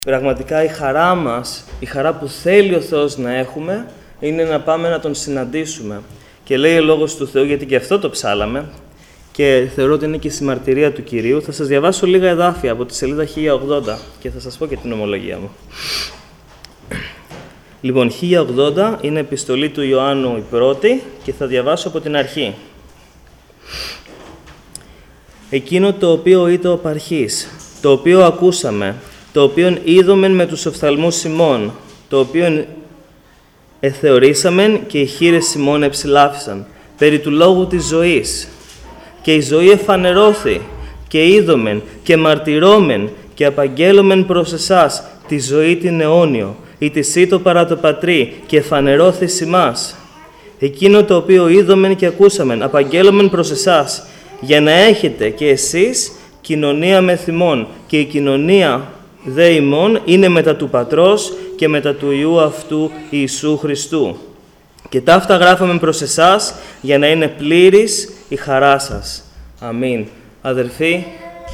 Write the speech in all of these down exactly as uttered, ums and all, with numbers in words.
Πραγματικά η χαρά μας, η χαρά που θέλει ο Θεός να έχουμε, είναι να πάμε να Τον συναντήσουμε. Και λέει ο Λόγος του Θεού, γιατί και αυτό το ψάλαμε, και θεωρώ ότι είναι και η συμμαρτυρία του Κυρίου. Θα σας διαβάσω λίγα εδάφια από τη σελίδα χίλια ογδόντα και θα σας πω και την ομολογία μου. Λοιπόν, χίλια ογδόντα είναι επιστολή του Ιωάννου η πρώτη και θα διαβάσω από την αρχή. Εκείνο το οποίο είπε ο Παρχής, το οποίο ακούσαμε, το οποίον είδομεν με τους οφθαλμούς ημών, το οποίον εθεωρήσαμεν και οι χεῖρες ημών εψηλάφισαν, περί του λόγου της ζωής. Και η ζωή εφανερώθη και είδομεν και μαρτυρώμεν και απαγγέλωμεν προς εσάς τη ζωή την αιώνιο, η της ήτο παρά το πατρί και εφανερώθης ημάς. Εκείνο το οποίο είδομεν και ακούσαμεν, απαγγέλωμεν προς εσάς, για να έχετε και εσείς κοινωνία με θυμών, και η κοινωνία δε ημών είναι μετά του Πατρός και μετά του Υιού αυτού Ιησού Χριστού. Και ταύτα γράφαμε προς εσάς για να είναι πλήρης η χαρά σας. Αμήν. Αδερφοί,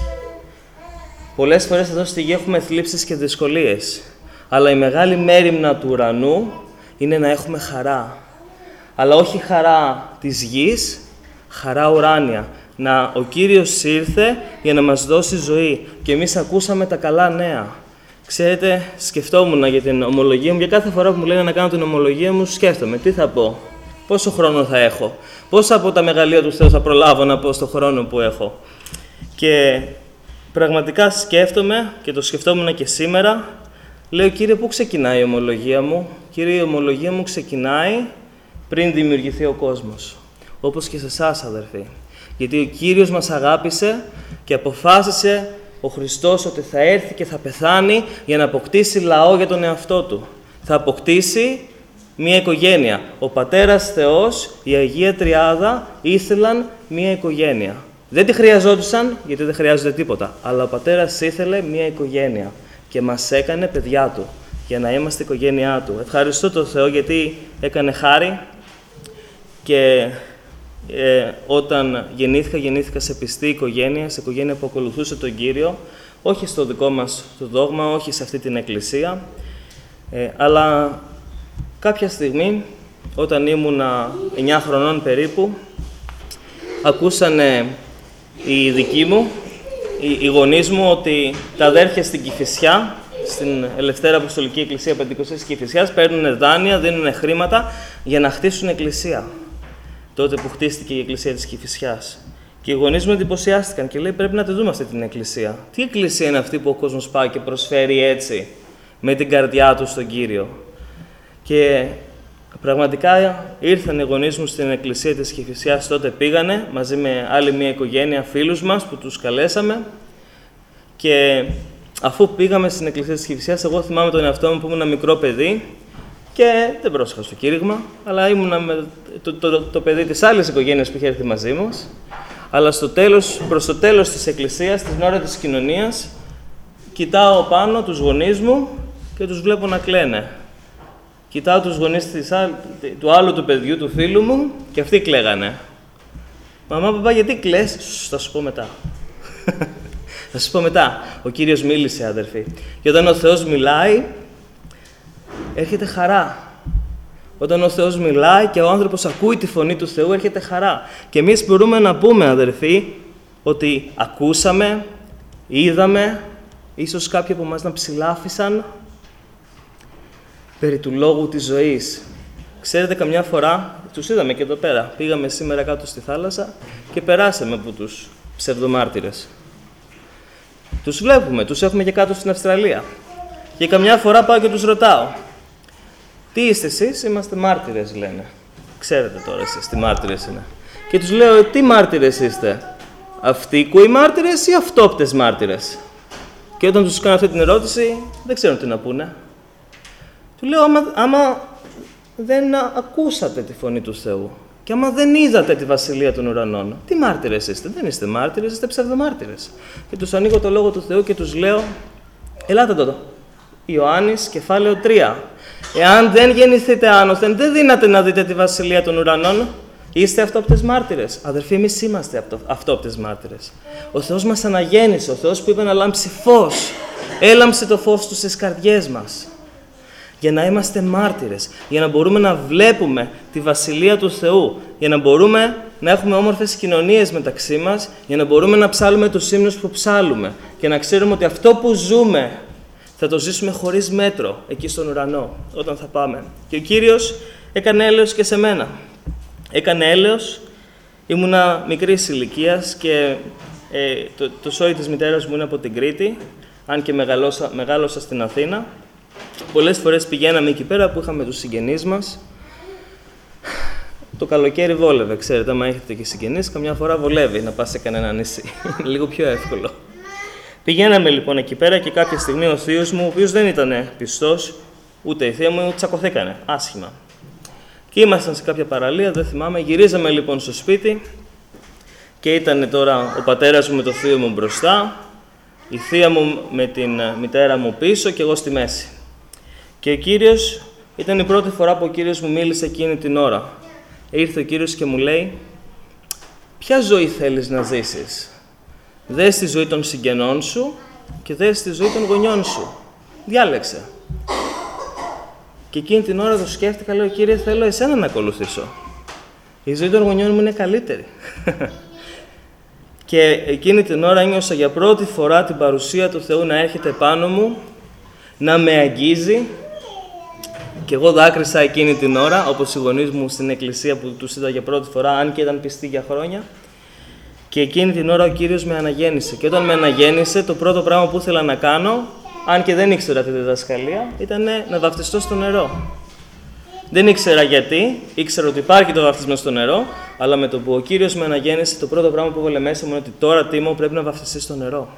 πολλές φορές εδώ στη γη έχουμε θλίψεις και δυσκολίες, αλλά η μεγάλη μέριμνα του ουρανού είναι να έχουμε χαρά. Αλλά όχι χαρά της γης, χαρά ουράνια. Να ο Κύριος ήρθε για να μας δώσει ζωή και εμείς ακούσαμε τα καλά νέα. Ξέρετε, σκεφτόμουν για την ομολογία μου, για κάθε φορά που μου λένε να κάνω την ομολογία μου, σκέφτομαι τι θα πω, πόσο χρόνο θα έχω, πόσα από τα μεγαλεία του Θεού θα προλάβω να πω στον χρόνο που έχω. Και πραγματικά σκέφτομαι και το σκεφτόμουν και σήμερα, λέω, Κύριε, πού ξεκινάει η ομολογία μου? Κύριε, η ομολογία μου ξεκινάει πριν δημιουργηθεί ο κόσμος, όπως και σε εσάς, αδερφοί. Γιατί ο Κύριος μας αγάπησε και αποφάσισε ο Χριστός ότι θα έρθει και θα πεθάνει για να αποκτήσει λαό για τον εαυτό Του. Θα αποκτήσει μία οικογένεια. Ο Πατέρας Θεός, η Αγία Τριάδα ήθελαν μία οικογένεια. Δεν τη χρειαζόντουσαν, γιατί δεν χρειάζονται τίποτα, αλλά ο Πατέρας ήθελε μία οικογένεια και μας έκανε παιδιά Του, για να είμαστε οικογένειά Του. Ευχαριστώ τον Θεό γιατί έκανε χάρη και Ε, όταν γεννήθηκα, γεννήθηκα σε πιστή οικογένεια, σε οικογένεια που ακολουθούσε τον Κύριο, όχι στο δικό μας το δόγμα, όχι σε αυτή την εκκλησία, ε, αλλά κάποια στιγμή, όταν ήμουνα εννιά χρονών περίπου, ακούσανε οι δικοί μου, οι, οι γονείς μου, ότι τα αδέρφια στην Κηφισιά, στην Ελευθέρα Αποστολική Εκκλησία Πεντηκοστής Κηφισιάς, παίρνουν δάνεια, δίνουν χρήματα για να χτίσουν εκκλησία. Τότε που χτίστηκε η εκκλησία της Κηφισιάς. Και οι γονείς μου εντυπωσιάστηκαν και λέει: πρέπει να τη δούμε αυτή την εκκλησία. Τι εκκλησία είναι αυτή που ο κόσμος πάει και προσφέρει έτσι, με την καρδιά του στον Κύριο? Και πραγματικά ήρθαν οι γονείς μου στην εκκλησία της Κηφισιάς, τότε πήγανε μαζί με άλλη μια οικογένεια φίλους μας που τους καλέσαμε. Και αφού πήγαμε στην εκκλησία της Κηφισιάς, εγώ θυμάμαι τον εαυτό μου που ήμουν ένα μικρό παιδί. Και δεν πρόσεχα στο κήρυγμα, αλλά ήμουνα με το, το, το, το παιδί της άλλης οικογένειας που είχε έρθει μαζί μας. Αλλά στο τέλος, προς το τέλος της εκκλησίας, την ώρα της κοινωνίας, κοιτάω πάνω τους γονείς μου και τους βλέπω να κλαίνε. Κοιτάω τους γονείς της, του άλλου του παιδιού, του φίλου μου, και αυτοί κλαίγανε. Μαμά, παπά, γιατί κλαις? Θα σου πω μετά. Θα σου πω μετά. Ο Κύριος μίλησε, αδερφοί. Και όταν ο Θεός μιλάει, έρχεται χαρά. Όταν ο Θεός μιλάει και ο άνθρωπος ακούει τη φωνή του Θεού, έρχεται χαρά. Και εμείς μπορούμε να πούμε, αδερφοί, ότι ακούσαμε, είδαμε, ίσως κάποιοι από εμάς να ψηλάφισαν περί του λόγου της ζωής. Ξέρετε, καμιά φορά, τους είδαμε και εδώ πέρα, πήγαμε σήμερα κάτω στη θάλασσα και περάσαμε από τους ψευδομάρτυρες. Τους βλέπουμε, τους έχουμε και κάτω στην Αυστραλία. Και καμιά φορά πάω και τους ρωτάω: τι είστε εσείς? Είμαστε μάρτυρες, λένε. Ξέρετε τώρα εσείς τι μάρτυρες είναι. Και τους λέω: τι μάρτυρες είστε? Αυτοίκουοι μάρτυρες ή αυτόπτες μάρτυρες? Και όταν τους κάνω αυτή την ερώτηση, δεν ξέρουν τι να πούνε. Του λέω: άμα, άμα δεν ακούσατε τη φωνή του Θεού και άμα δεν είδατε τη Βασιλεία των Ουρανών, τι μάρτυρες είστε? Δεν είστε μάρτυρες, είστε ψευδομάρτυρες. Και τους ανοίγω το λόγο του Θεού και τους λέω: ελάτε εδώ. Ιωάννης, κεφάλαιο τρία. Εάν δεν γεννηθείτε άνωθεν, δεν δύναται να δείτε τη Βασιλεία των Ουρανών. Είστε αυτόπτες μάρτυρες. Αδερφοί, εμείς είμαστε αυτόπτες μάρτυρες. Ο Θεός μας αναγέννησε, ο Θεός που είπε να λάμψει φως, έλαμψε το φως του στις καρδιές μας. Για να είμαστε μάρτυρες, για να μπορούμε να βλέπουμε τη Βασιλεία του Θεού, για να μπορούμε να έχουμε όμορφες κοινωνίες μεταξύ μας, για να μπορούμε να ψάλουμε τους ύμνους που ψάλουμε και να ξέρουμε ότι αυτό που ζούμε θα το ζήσουμε χωρίς μέτρο εκεί στον ουρανό, όταν θα πάμε. Και ο Κύριος έκανε έλεος και σε μένα. Έκανε έλεος, ήμουνα μικρής ηλικίας και ε, το, το σόι της μητέρας μου είναι από την Κρήτη, αν και μεγαλώσα, μεγάλωσα στην Αθήνα. Πολλές φορές πηγαίναμε εκεί πέρα που είχαμε τους συγγενείς μας. Το καλοκαίρι βόλευε, ξέρετε, άμα έχετε και συγγενείς, καμιά φορά βολεύει να πας σε κανένα νησί. Είναι λίγο πιο εύκολο. Πηγαίναμε λοιπόν εκεί πέρα και κάποια στιγμή ο θείος μου, ο οποίος δεν ήταν πιστός, ούτε η θεία μου, τσακωθήκανε άσχημα. Και ήμασταν σε κάποια παραλία, δεν θυμάμαι, γυρίζαμε λοιπόν στο σπίτι και ήταν τώρα ο πατέρας μου με το θείο μου μπροστά, η θεία μου με την μητέρα μου πίσω και εγώ στη μέση. Και ο Κύριος, ήταν η πρώτη φορά που ο Κύριος μου μίλησε εκείνη την ώρα. Ήρθε ο Κύριος και μου λέει, ποια ζωή θέλεις να ζήσεις? Δες τη ζωή των συγγενών σου και δες τη ζωή των γονιών σου. Διάλεξε. Και εκείνη την ώρα το σκέφτηκα, λέω, Κύριε, θέλω εσένα να ακολουθήσω. Η ζωή των γονιών μου είναι καλύτερη. Και εκείνη την ώρα ένιωσα για πρώτη φορά την παρουσία του Θεού να έρχεται πάνω μου, να με αγγίζει. Και εγώ δάκρυσα εκείνη την ώρα, όπως οι γονείς μου στην εκκλησία που τους είδα για πρώτη φορά, αν και ήταν πιστοί για χρόνια. Και εκείνη την ώρα ο Κύριος με αναγέννησε. Και όταν με αναγέννησε, το πρώτο πράγμα που ήθελα να κάνω, αν και δεν ήξερα τη διδασκαλία, ήταν να βαφτιστώ στο νερό. Δεν ήξερα γιατί, ήξερα ότι υπάρχει το βαφτισμό στο νερό, αλλά με το που ο Κύριος με αναγέννησε, το πρώτο πράγμα που έβαλε μέσα μου είναι ότι τώρα, Τίμω, πρέπει να βαφτιστείς στο νερό.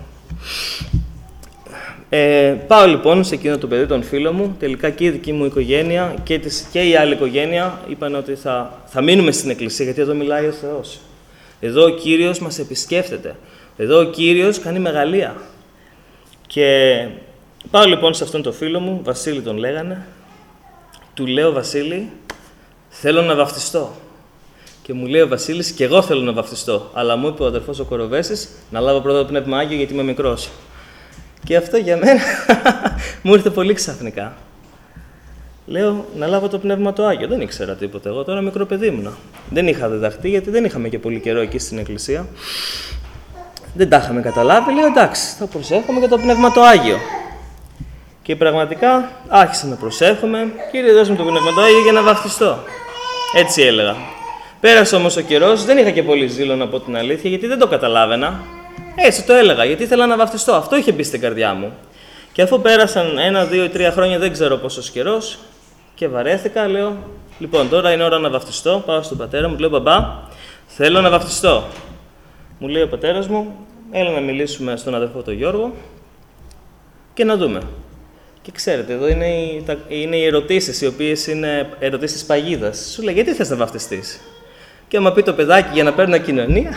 Ε, πάω λοιπόν σε εκείνο το παιδί, τον φίλο μου. Τελικά και η δική μου οικογένεια και, της, και η άλλη οικογένεια είπαν ότι θα, θα μείνουμε στην εκκλησία, γιατί εδώ μιλάει ο Θεός. Εδώ ο Κύριος μας επισκέφτεται. Εδώ ο Κύριος κάνει μεγαλεία. Και πάω λοιπόν σε αυτόν τον φίλο μου, Βασίλη τον λέγανε. Του λέω, Βασίλη, θέλω να βαφτιστώ. Και μου λέει ο Βασίλης, και εγώ θέλω να βαφτιστώ. Αλλά μου είπε ο αδερφός ο Κοροβέσης να λάβω πρώτα το Πνεύμα Άγιο γιατί είμαι μικρός. Και αυτό για μένα μου ήρθε πολύ ξαφνικά. Λέω να λάβω το Πνεύμα το Άγιο. Δεν ήξερα τίποτα. Εγώ τώρα μικρό παιδί ήμουνα. Δεν είχα διδαχτεί γιατί δεν είχαμε και πολύ καιρό εκεί στην εκκλησία. Δεν τα είχαμε καταλάβει. Λέω εντάξει, θα προσεύχομαι για το Πνεύμα το Άγιο. Και πραγματικά άρχισα να προσεύχομαι. Κύριε, δώσ' μου το Πνεύμα το Άγιο για να βαφτιστώ. Έτσι έλεγα. Πέρασε όμως ο καιρός, δεν είχα και πολύ ζήλο να πω την αλήθεια, γιατί δεν το καταλάβαινα. Έτσι το έλεγα, γιατί ήθελα να βαφτιστώ. Αυτό είχε μπει στην καρδιά μου. Και αφού πέρασαν ένα, δύο ή τρία χρόνια, δεν ξέρω πόσος καιρός, και βαρέθηκα, λέω: λοιπόν, τώρα είναι ώρα να βαφτιστώ. Πάω στον πατέρα μου, λέω: μπαμπά, θέλω να βαφτιστώ. Μου λέει ο πατέρας μου: έλα να μιλήσουμε στον αδερφό τον Γιώργο και να δούμε. Και ξέρετε, εδώ είναι οι, τα, είναι οι ερωτήσεις, οι οποίες είναι ερωτήσεις παγίδας. Σου λέει: γιατί θες να βαφτιστείς? Και άμα πει το παιδάκι για να παίρνω κοινωνία.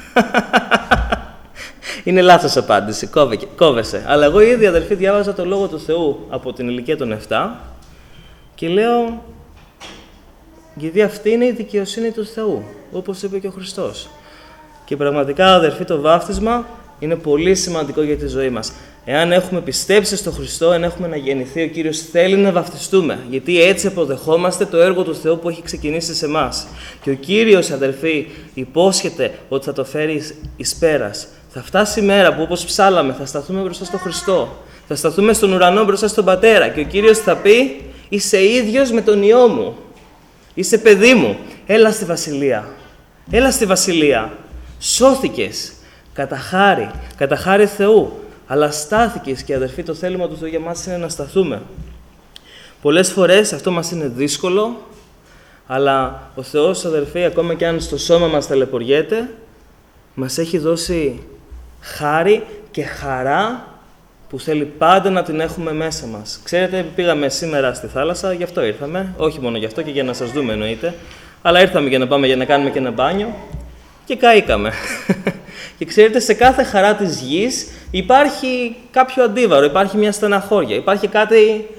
Είναι λάθος απάντηση, κόβε, κόβεσαι. Αλλά εγώ ήδη, αδερφοί, διάβαζα το Λόγο του Θεού από την ηλικία των επτά και λέω, γιατί αυτή είναι η δικαιοσύνη του Θεού, όπως είπε και ο Χριστός. Και πραγματικά, αδερφοί, το βάφτισμα είναι πολύ σημαντικό για τη ζωή μας. Εάν έχουμε πιστέψει στον Χριστό, εάν έχουμε αναγεννηθεί, ο Κύριος θέλει να βαφτιστούμε, γιατί έτσι αποδεχόμαστε το έργο του Θεού που έχει ξεκινήσει σε εμάς. Και ο Κύριος, αδερφοί, υπόσχεται ότι θα το φέρει εις πέρας. Θα φτάσει η μέρα που, όπως ψάλαμε, θα σταθούμε μπροστά στον Χριστό. Θα σταθούμε στον ουρανό μπροστά στον Πατέρα και ο Κύριος θα πει: είσαι ίδιος με τον Υιό μου. Είσαι παιδί μου. Έλα στη Βασιλεία. Έλα στη Βασιλεία. Σώθηκες. Κατά χάρη. Κατά χάρη Θεού. Αλλά στάθηκες και, αδερφοί, το θέλημα του Θεού για μας είναι να σταθούμε. Πολλές φορές αυτό μας είναι δύσκολο, αλλά ο Θεός, αδερφοί, ακόμα και αν στο σώμα μας ταλαιπωριέται, μας έχει δώσει χάρη και χαρά που θέλει πάντα να την έχουμε μέσα μας. Ξέρετε, πήγαμε σήμερα στη θάλασσα, γι' αυτό ήρθαμε. Όχι μόνο γι' αυτό και για να σας δούμε εννοείται. Αλλά ήρθαμε για να πάμε για να κάνουμε και ένα μπάνιο και καήκαμε. Και ξέρετε, σε κάθε χαρά της γης υπάρχει κάποιο αντίβαρο, υπάρχει μια στεναχώρια, υπάρχει κάτι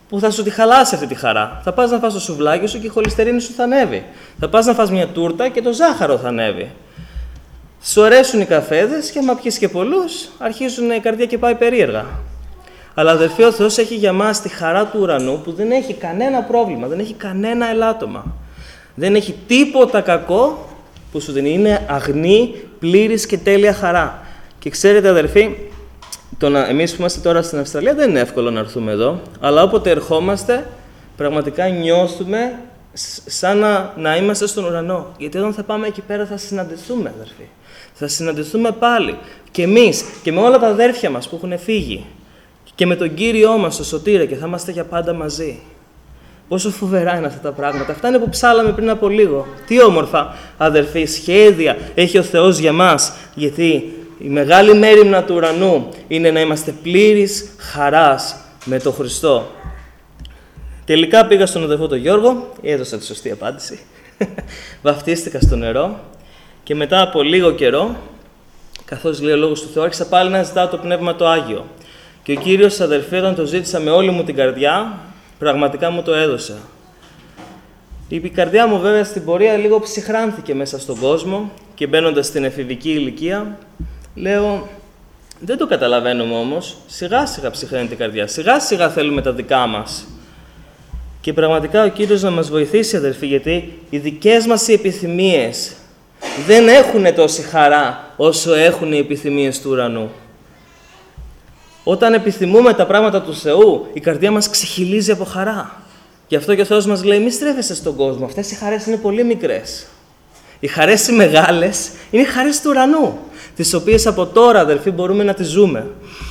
που θα σου τη χαλάσει αυτή τη χαρά. Θα πας να φας το σουβλάκι σου και η χολυστερίνη σου θα ανέβει. Θα πας να φας μια τούρτα και το ζάχαρο θα ανέβει. Σου αρέσουν οι καφέδες και άμα πιεις και πολλούς, αρχίζουν η καρδιά και πάει περίεργα. Αλλά αδερφοί, ο Θεός έχει για μας τη χαρά του ουρανού που δεν έχει κανένα πρόβλημα, δεν έχει κανένα ελάττωμα. Δεν έχει τίποτα κακό που σου δίνει. Είναι αγνή, πλήρης και τέλεια χαρά. Και ξέρετε αδερφοί, το να, εμείς που είμαστε τώρα στην Αυστραλία δεν είναι εύκολο να έρθουμε εδώ, αλλά όποτε ερχόμαστε, πραγματικά νιώθουμε σαν να, να είμαστε στον ουρανό. Γιατί όταν θα πάμε εκεί πέρα θα συναντηθούμε, αδερφοί. Θα συναντηθούμε πάλι. Και εμείς και με όλα τα αδέρφια μας που έχουν φύγει. Και με τον Κύριό μας, τον Σωτήρα, και θα είμαστε για πάντα μαζί. Πόσο φοβερά είναι αυτά τα πράγματα. Αυτά είναι που ψάλαμε πριν από λίγο. Τι όμορφα, αδερφοί, σχέδια έχει ο Θεός για μας. Γιατί η μεγάλη μέριμνα του ουρανού είναι να είμαστε πλήρης χαράς με τον Χριστό. Τελικά πήγα στον αδερφό τον Γιώργο, έδωσα τη σωστή απάντηση. Βαφτίστηκα στο νερό και μετά από λίγο καιρό, καθώς λέει ο Λόγος του Θεού, άρχισα πάλι να ζητάω το Πνεύμα το Άγιο. Και ο Κύριος, αδερφοί, όταν το ζήτησα με όλη μου την καρδιά, πραγματικά μου το έδωσε. Η καρδιά μου βέβαια στην πορεία λίγο ψυχράνθηκε μέσα στον κόσμο και μπαίνοντας στην εφηβική ηλικία, λέω, δεν το καταλαβαίνουμε όμως, σιγά σιγά ψυχραίνει την καρδιά, σιγά σιγά θέλουμε τα δικά μας. Και πραγματικά ο Κύριος να μας βοηθήσει, αδερφοί, γιατί οι δικές μας οι επιθυμίες δεν έχουν τόση χαρά όσο έχουν οι επιθυμίες του ουρανού. Όταν επιθυμούμε τα πράγματα του Θεού, η καρδιά μας ξεχυλίζει από χαρά. Γι' αυτό και ο Θεός μας λέει, μη στρέφεσαι στον κόσμο, αυτές οι χαρές είναι πολύ μικρές. Οι χαρές οι μεγάλες είναι οι χαρές του ουρανού, τις οποίες από τώρα, αδερφοί, μπορούμε να τις ζούμε.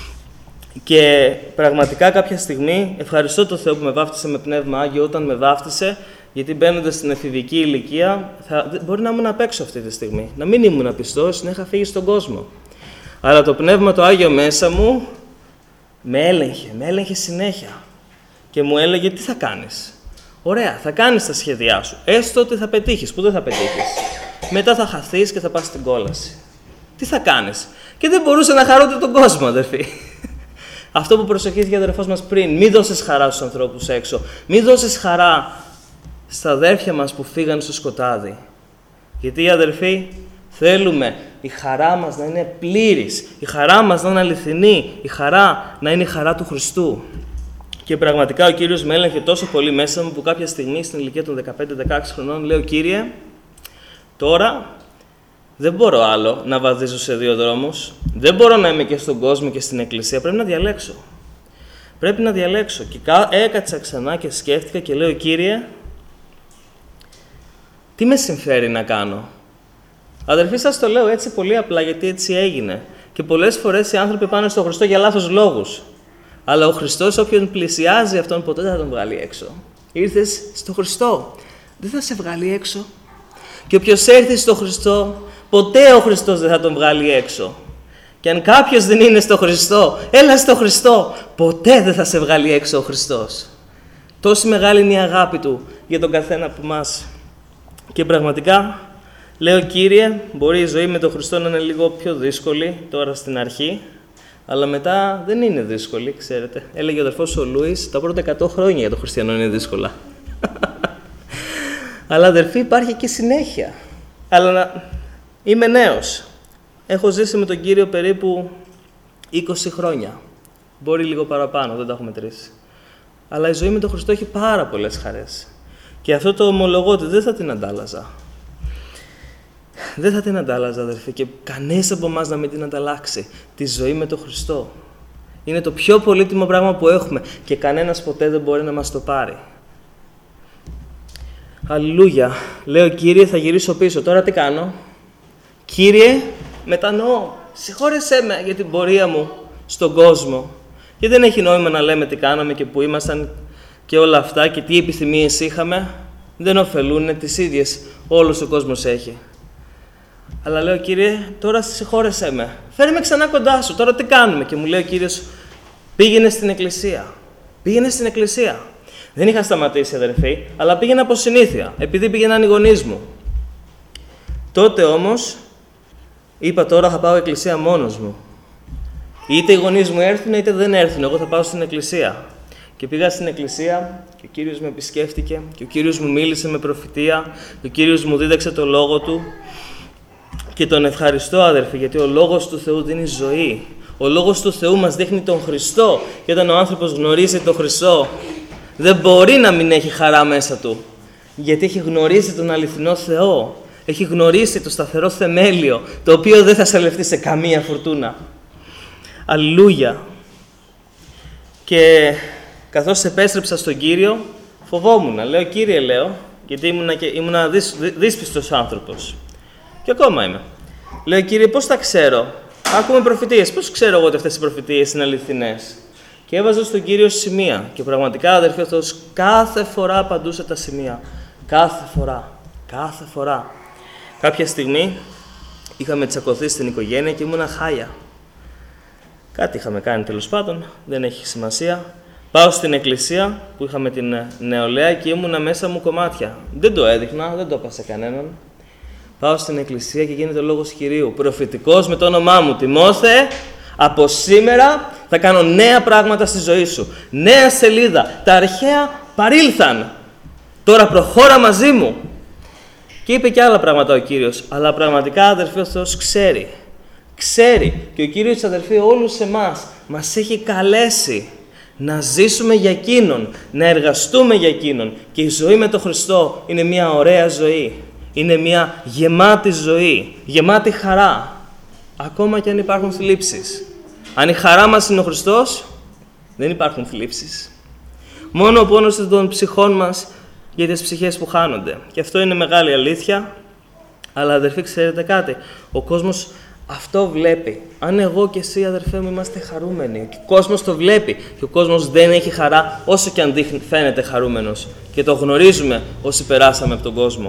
Και πραγματικά κάποια στιγμή ευχαριστώ τον Θεό που με βάφτισε με Πνεύμα Άγιο όταν με βάφτισε, γιατί μπαίνοντας στην εφηβική ηλικία, θα, μπορεί να ήμουν απ' έξω αυτή τη στιγμή, να μην ήμουν πιστός, να είχα φύγει στον κόσμο. Αλλά το Πνεύμα το Άγιο μέσα μου με έλεγχε, με έλεγχε συνέχεια και μου έλεγε τι θα κάνεις. Ωραία, θα κάνεις τα σχέδιά σου, έστω ότι θα πετύχεις, που δεν θα πετύχεις. Μετά θα χαθείς και θα πας στην κόλαση. Τι θα κάνεις. Και δεν μπορούσε να χαρώ ούτε τον κόσμο, αδερφοί. Αυτό που προσευχήθηκε ο αδερφός μας πριν, μην δώσεις χαρά στους ανθρώπους έξω. Μην δώσεις χαρά στα αδέρφια μας που φύγαν στο σκοτάδι. Γιατί οι αδερφοί θέλουμε η χαρά μας να είναι πλήρης, η χαρά μας να είναι αληθινή, η χαρά να είναι η χαρά του Χριστού. Και πραγματικά ο Κύριος με έλεγχε τόσο πολύ μέσα μου που κάποια στιγμή στην ηλικία των δεκαπέντε δεκαέξι χρονών λέω, Κύριε, τώρα δεν μπορώ άλλο να βαδίζω σε δύο δρόμους, δεν μπορώ να είμαι και στον κόσμο και στην εκκλησία, πρέπει να διαλέξω. Πρέπει να διαλέξω. Και έκατσα ξανά και σκέφτηκα και λέω, Κύριε, τι με συμφέρει να κάνω. Αδερφοί, σας το λέω έτσι πολύ απλά, γιατί έτσι έγινε. Και πολλές φορές οι άνθρωποι πάνε στον Χριστό για λάθος λόγους. Αλλά ο Χριστός, όποιον πλησιάζει αυτόν, ποτέ δεν θα τον βγάλει έξω. Ήρθες στον Χριστό, δεν θα σε βγάλει έξω. Και όποιος έρθει στον Χριστό, ποτέ ο Χριστός δεν θα τον βγάλει έξω. Και αν κάποιος δεν είναι στο Χριστό, έλα στο Χριστό, ποτέ δεν θα σε βγάλει έξω ο Χριστός. Τόση μεγάλη είναι η αγάπη Του για τον καθένα από εμάς. Και πραγματικά, λέω, Κύριε, μπορεί η ζωή με τον Χριστό να είναι λίγο πιο δύσκολη τώρα στην αρχή, αλλά μετά δεν είναι δύσκολη, ξέρετε. Έλεγε ο αδερφός ο Λούις, τα πρώτα εκατό χρόνια για τον χριστιανό είναι δύσκολα. Αλλά αδερφοί, υπάρχει και συνέχεια. Αλλά να... είμαι νέος. Έχω ζήσει με τον Κύριο περίπου είκοσι χρόνια. Μπορεί λίγο παραπάνω, δεν τα έχω μετρήσει. Αλλά η ζωή με τον Χριστό έχει πάρα πολλές χαρές. Και αυτό το ομολογώ ότι δεν θα την αντάλλαζα. Δεν θα την αντάλλαζα, αδερφοί, και κανείς από εμάς να μην την ανταλλάξει. Τη ζωή με τον Χριστό. Είναι το πιο πολύτιμο πράγμα που έχουμε και κανένας ποτέ δεν μπορεί να μας το πάρει. Αλληλούια. Λέω, Κύριε, θα γυρίσω πίσω. Τώρα τι κάνω. Κύριε, μετανοώ. Συγχώρεσέ με για την πορεία μου στον κόσμο. Και δεν έχει νόημα να λέμε τι κάναμε και που ήμασταν και όλα αυτά και τι επιθυμίες είχαμε. Δεν ωφελούν, τις ίδιες όλος ο κόσμος έχει. Αλλά λέω, Κύριε, τώρα συγχώρεσέ με. Φέρε με ξανά κοντά σου. Τώρα τι κάνουμε. Και μου λέει ο Κύριος, πήγαινε στην εκκλησία. Πήγαινε στην εκκλησία. Δεν είχα σταματήσει, αδερφοί, αλλά πήγαινα από συνήθεια, επειδή πήγαιναν οι γονείς μου. Τότε όμως, είπα τώρα θα πάω εκκλησία μόνος μου. Είτε οι γονείς μου έρθουν, είτε δεν έρθουν, εγώ θα πάω στην εκκλησία. Και πήγα στην εκκλησία και ο Κύριος με επισκέφτηκε και ο Κύριος μου μίλησε με προφητεία και ο Κύριος μου δίδαξε το Λόγο Του και τον ευχαριστώ, αδερφοί, γιατί ο Λόγος του Θεού δίνει ζωή. Ο Λόγος του Θεού μας δείχνει τον Χριστό και όταν ο άνθρωπος γνωρίζει τον Χριστό δεν μπορεί να μην έχει χαρά μέσα του, γιατί έχει γνωρίσει τον αληθινό Θεό, έχει γνωρίσει το σταθερό θεμέλιο, το οποίο δεν θα σαλευτεί σε καμία φουρτούνα. Αλληλούια! Και καθώς επέστρεψα στον Κύριο, φοβόμουν. Λέω, Κύριε, λέω, γιατί ήμουνα, και, ήμουνα δυσ, δύσπιστος άνθρωπος. Και ακόμα είμαι. Λέω, Κύριε, πώς τα ξέρω? Άκουμε προφητείες. Πώς ξέρω εγώ ότι αυτές οι προφητείες είναι αληθινές? Και έβαζα στον Κύριο σημεία. Και πραγματικά, αδερφοί, ο Θεός κάθε φορά απαντούσε τα σημεία. Κάθε φορά. Κάθε φορά. Κάποια στιγμή είχαμε τσακωθεί στην οικογένεια και ήμουνα χάλια. Κάτι είχαμε κάνει τέλος πάντων, δεν έχει σημασία. Πάω στην εκκλησία που είχαμε την νεολαία και ήμουνα μέσα μου κομμάτια. Δεν το έδειχνα, δεν το είπα σε κανέναν. Πάω στην εκκλησία και γίνεται ο λόγος Κυρίου. Προφητικός με το όνομά μου. Τιμόθε, από σήμερα θα κάνω νέα πράγματα στη ζωή σου. Νέα σελίδα. Τα αρχαία παρήλθαν. Τώρα προχώρα μαζί μου. Και είπε και άλλα πράγματα ο Κύριος. Αλλά πραγματικά, αδερφοί, ο Θεός ξέρει. Ξέρει. Και ο Κύριος, αδερφοί, όλους εμάς μας έχει καλέσει να ζήσουμε για Εκείνον, να εργαστούμε για Εκείνον. Και η ζωή με τον Χριστό είναι μια ωραία ζωή. Είναι μια γεμάτη ζωή, γεμάτη χαρά. Ακόμα και αν υπάρχουν θλίψεις. Αν η χαρά μας είναι ο Χριστός, δεν υπάρχουν θλίψεις. Μόνο ο πόνος των ψυχών μας για τις ψυχές που χάνονται. Και αυτό είναι μεγάλη αλήθεια. Αλλά, αδερφοί, ξέρετε κάτι. Ο κόσμος αυτό βλέπει. Αν εγώ και εσύ, αδερφέ μου, είμαστε χαρούμενοι, και ο κόσμος το βλέπει και ο κόσμος δεν έχει χαρά, όσο και αν δείχνει, φαίνεται χαρούμενος. Και το γνωρίζουμε όσοι περάσαμε από τον κόσμο.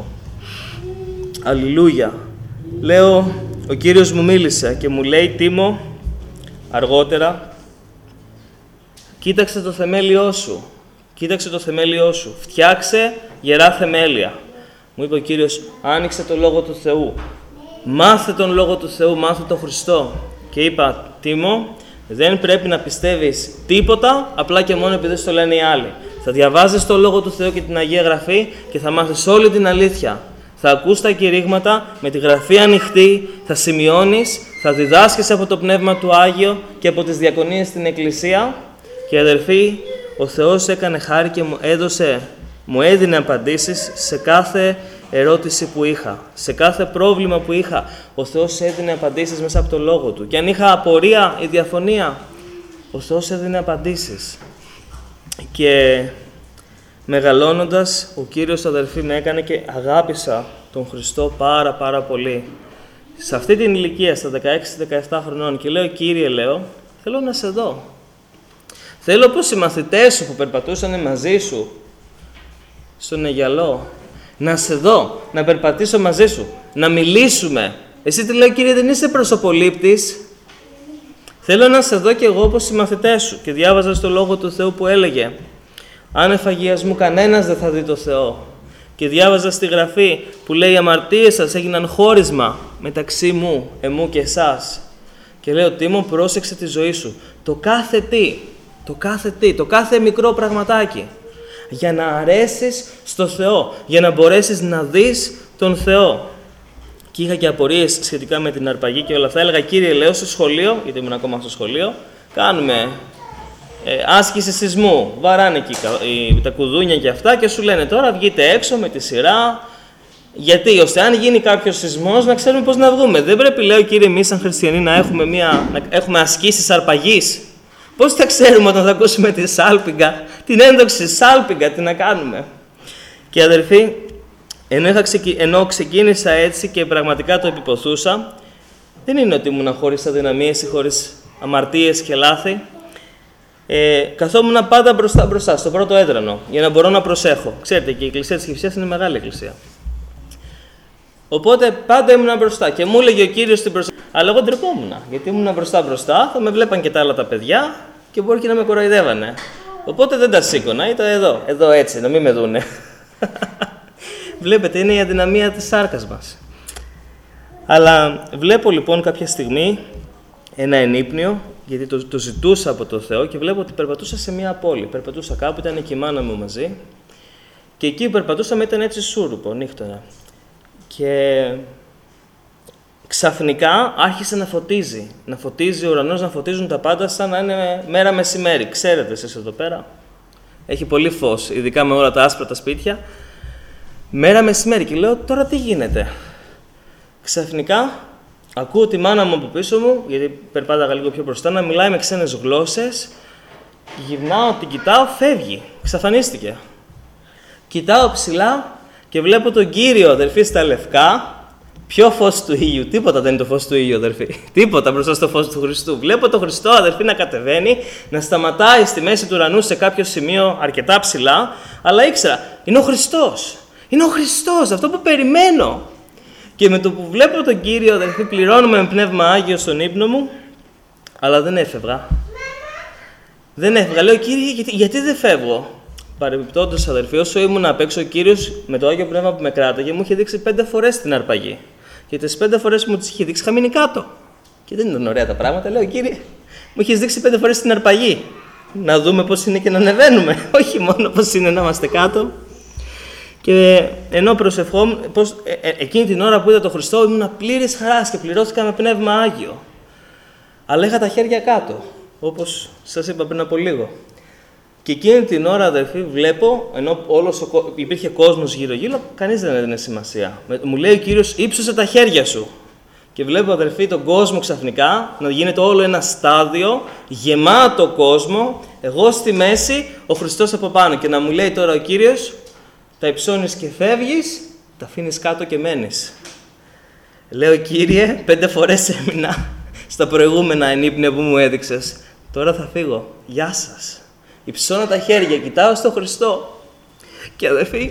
Αλληλούια. Λέω, ο Κύριος μου μίλησε και μου λέει, Τίμω, αργότερα, κοίταξε το θεμέλιό σου. Κοίταξε το θεμέλιό σου. Φτιάξε γερά θεμέλια. Μου είπε ο Κύριος, άνοιξε το Λόγο του Θεού. Μάθε τον Λόγο του Θεού, μάθε τον Χριστό. Και είπα, Τίμω, δεν πρέπει να πιστεύεις τίποτα, απλά και μόνο επειδή στο λένε οι άλλοι. Θα διαβάζεις το Λόγο του Θεού και την Αγία Γραφή και θα μάθεις όλη την αλήθεια. Θα ακούς τα κηρύγματα με τη Γραφή ανοιχτή, θα σημειώνεις, θα διδάσκεις από το Πνεύμα του Άγιο και από τις διακονίες στην Εκκλησία. Και αδερφοί, ο Θεός έκανε χάρη και μου έδωσε, μου έδινε απαντήσεις σε κάθε ερώτηση που είχα, σε κάθε πρόβλημα που είχα. Ο Θεός έδινε απαντήσεις μέσα από το Λόγο Του. Και αν είχα απορία ή διαφωνία, ο Θεός έδινε απαντήσεις. Και μεγαλώνοντας, ο Κύριος, αδερφοί, με έκανε και αγάπησα τον Χριστό πάρα πάρα πολύ. Σε αυτή την ηλικία, στα δεκαέξι δεκαεπτά χρονών, και λέω, Κύριε, λέω, θέλω να σε δω. Θέλω πως οι μαθητές σου που περπατούσαν μαζί σου στον Αιγιαλό, να σε δω, να περπατήσω μαζί σου, να μιλήσουμε. Εσύ τι λέω, Κύριε, δεν είσαι προσωπολήπτης. Θέλω να σε δω κι εγώ όπως οι μαθητές σου. Και διάβαζα στο Λόγο του Θεού που έλεγε, άνευ αγιασμού κανένας δεν θα δει το Θεό. Και διάβαζα στη Γραφή που λέει, οι αμαρτίες σας έγιναν χώρισμα μεταξύ μου, εμού και εσάς. Και λέω, Τίμω, πρόσεξε τη ζωή σου. Το κάθε τι, το κάθε τι, το κάθε μικρό πραγματάκι. Για να αρέσεις στο Θεό, για να μπορέσεις να δεις τον Θεό. Και είχα και απορίες σχετικά με την αρπαγή και όλα αυτά. Έλεγα, Κύριε, λέω, στο σχολείο, γιατί ήμουν ακόμα στο σχολείο, κάνουμε ε, άσκηση σεισμού. Βαράνε εκεί τα κουδούνια και αυτά και σου λένε τώρα βγείτε έξω με τη σειρά. Γιατί, ώστε αν γίνει κάποιος σεισμός, να ξέρουμε πώς να βγούμε. Δεν πρέπει, λέω, Κύριε, εμείς σαν χριστιανοί να έχουμε, μια, να έχουμε ασκήσεις αρπαγής. Πώς θα ξέρουμε όταν θα ακούσουμε τη σάλπιγγα, την ένδοξη σάλπιγγα, τι να κάνουμε. Και αδερφοί, ενώ, είχα ξεκι... ενώ ξεκίνησα έτσι και πραγματικά το επιποθούσα, δεν είναι ότι ήμουν χωρίς αδυναμίες ή χωρίς αμαρτίες και λάθη. Ε, καθόμουν πάντα μπροστά, μπροστά, στο πρώτο έδρανο, για να μπορώ να προσέχω. Ξέρετε, και η εκκλησία της Κυψίας είναι μεγάλη εκκλησία. Οπότε πάντα ήμουν μπροστά και μου έλεγε ο Κύριος στην μπροστά. Αλλά εγώ ντρεπόμουν, γιατί ήμουν μπροστά μπροστά, θα με βλέπαν και τα άλλα τα παιδιά και μπορεί και να με κοροϊδεύανε. Οπότε δεν τα σήκωνα, ήταν εδώ, εδώ έτσι, να μην με δούνε. Βλέπετε, είναι η αδυναμία της σάρκας μας. Αλλά βλέπω λοιπόν κάποια στιγμή ένα ενύπνιο γιατί το, το ζητούσα από το Θεό και βλέπω ότι περπατούσα σε μια πόλη. Περπατούσα κάπου, ήταν και η μάνα μου μαζί. Και εκεί που περπατούσαμε ήταν έτσι σούρουπο, νύχτωνα. Και ξαφνικά άρχισε να φωτίζει. Να φωτίζει ο ουρανός, να φωτίζουν τα πάντα σαν να είναι μέρα μεσημέρι. Ξέρετε εσείς εδώ πέρα. Έχει πολύ φως, ειδικά με όλα τα άσπρα τα σπίτια. Μέρα μεσημέρι και λέω τώρα τι γίνεται. Ξαφνικά ακούω τη μάνα μου από πίσω μου, γιατί περπάταγα λίγο πιο μπροστά, να μιλάει με ξένες γλώσσες. Γυρνάω, την κοιτάω, φεύγει. Εξαφανίστηκε. Κοιτάω ψηλά και βλέπω τον Κύριο, αδερφοί, στα λευκά. Πιο φως του ήλιου. Τίποτα δεν είναι το φως του ήλιου, αδερφοί. Τίποτα μπροστά στο φως του Χριστού. Βλέπω τον Χριστό, αδερφοί, να κατεβαίνει, να σταματάει στη μέση του ουρανού σε κάποιο σημείο αρκετά ψηλά. Αλλά ήξερα, είναι ο Χριστός. Είναι ο Χριστός, αυτό που περιμένω. Και με το που βλέπω τον Κύριο, αδερφοί, πληρώνουμε με πνεύμα Άγιο στον ύπνο μου, αλλά δεν έφευγα. Δεν έφευγα. Λέω, Κύριε, γιατί, γιατί δεν φεύγω. Παρεμπιπτόντως, αδερφοί, όσο ήμουν απ' έξω, ο Κύριος με το Άγιο Πνεύμα που με κράταγε, μου είχε δείξει πέντε φορές την αρπαγή. Και τις πέντε φορές που μου τις είχε δείξει, είχα μείνει κάτω. Και δεν ήταν ωραία τα πράγματα. Λέω, Κύριε, μου είχε δείξει πέντε φορές την αρπαγή. Να δούμε πώς είναι και να ανεβαίνουμε. Όχι μόνο πώς είναι να είμαστε κάτω. Και ενώ προσευχόμουν, πώς, ε, ε, εκείνη την ώρα που είδα τον Χριστό, ήμουν πλήρης χαράς και πληρώθηκα με πνεύμα Άγιο. Αλλά είχα τα χέρια κάτω, όπως σας είπα πριν από λίγο. Και εκείνη την ώρα, αδερφοί, βλέπω, ενώ όλος ο, υπήρχε κόσμος γύρω-γύρω, κανείς δεν έδινε σημασία. Μου λέει ο Κύριος, ύψωσε τα χέρια σου. Και βλέπω, αδερφοί, τον κόσμο ξαφνικά να γίνεται όλο ένα στάδιο, γεμάτο κόσμο, εγώ στη μέση, ο Χριστός από πάνω. Και να μου λέει τώρα ο Κύριος, τα υψώνεις και φεύγεις, τα αφήνεις κάτω και μένεις. Λέω, Κύριε, πέντε φορές έμεινα στα προηγούμενα ενύπνια που μου έδειξες. Τώρα θα φύγω. Γεια σας. Υψώνω τα χέρια, κοιτάω στο Χριστό. Και αδερφοί,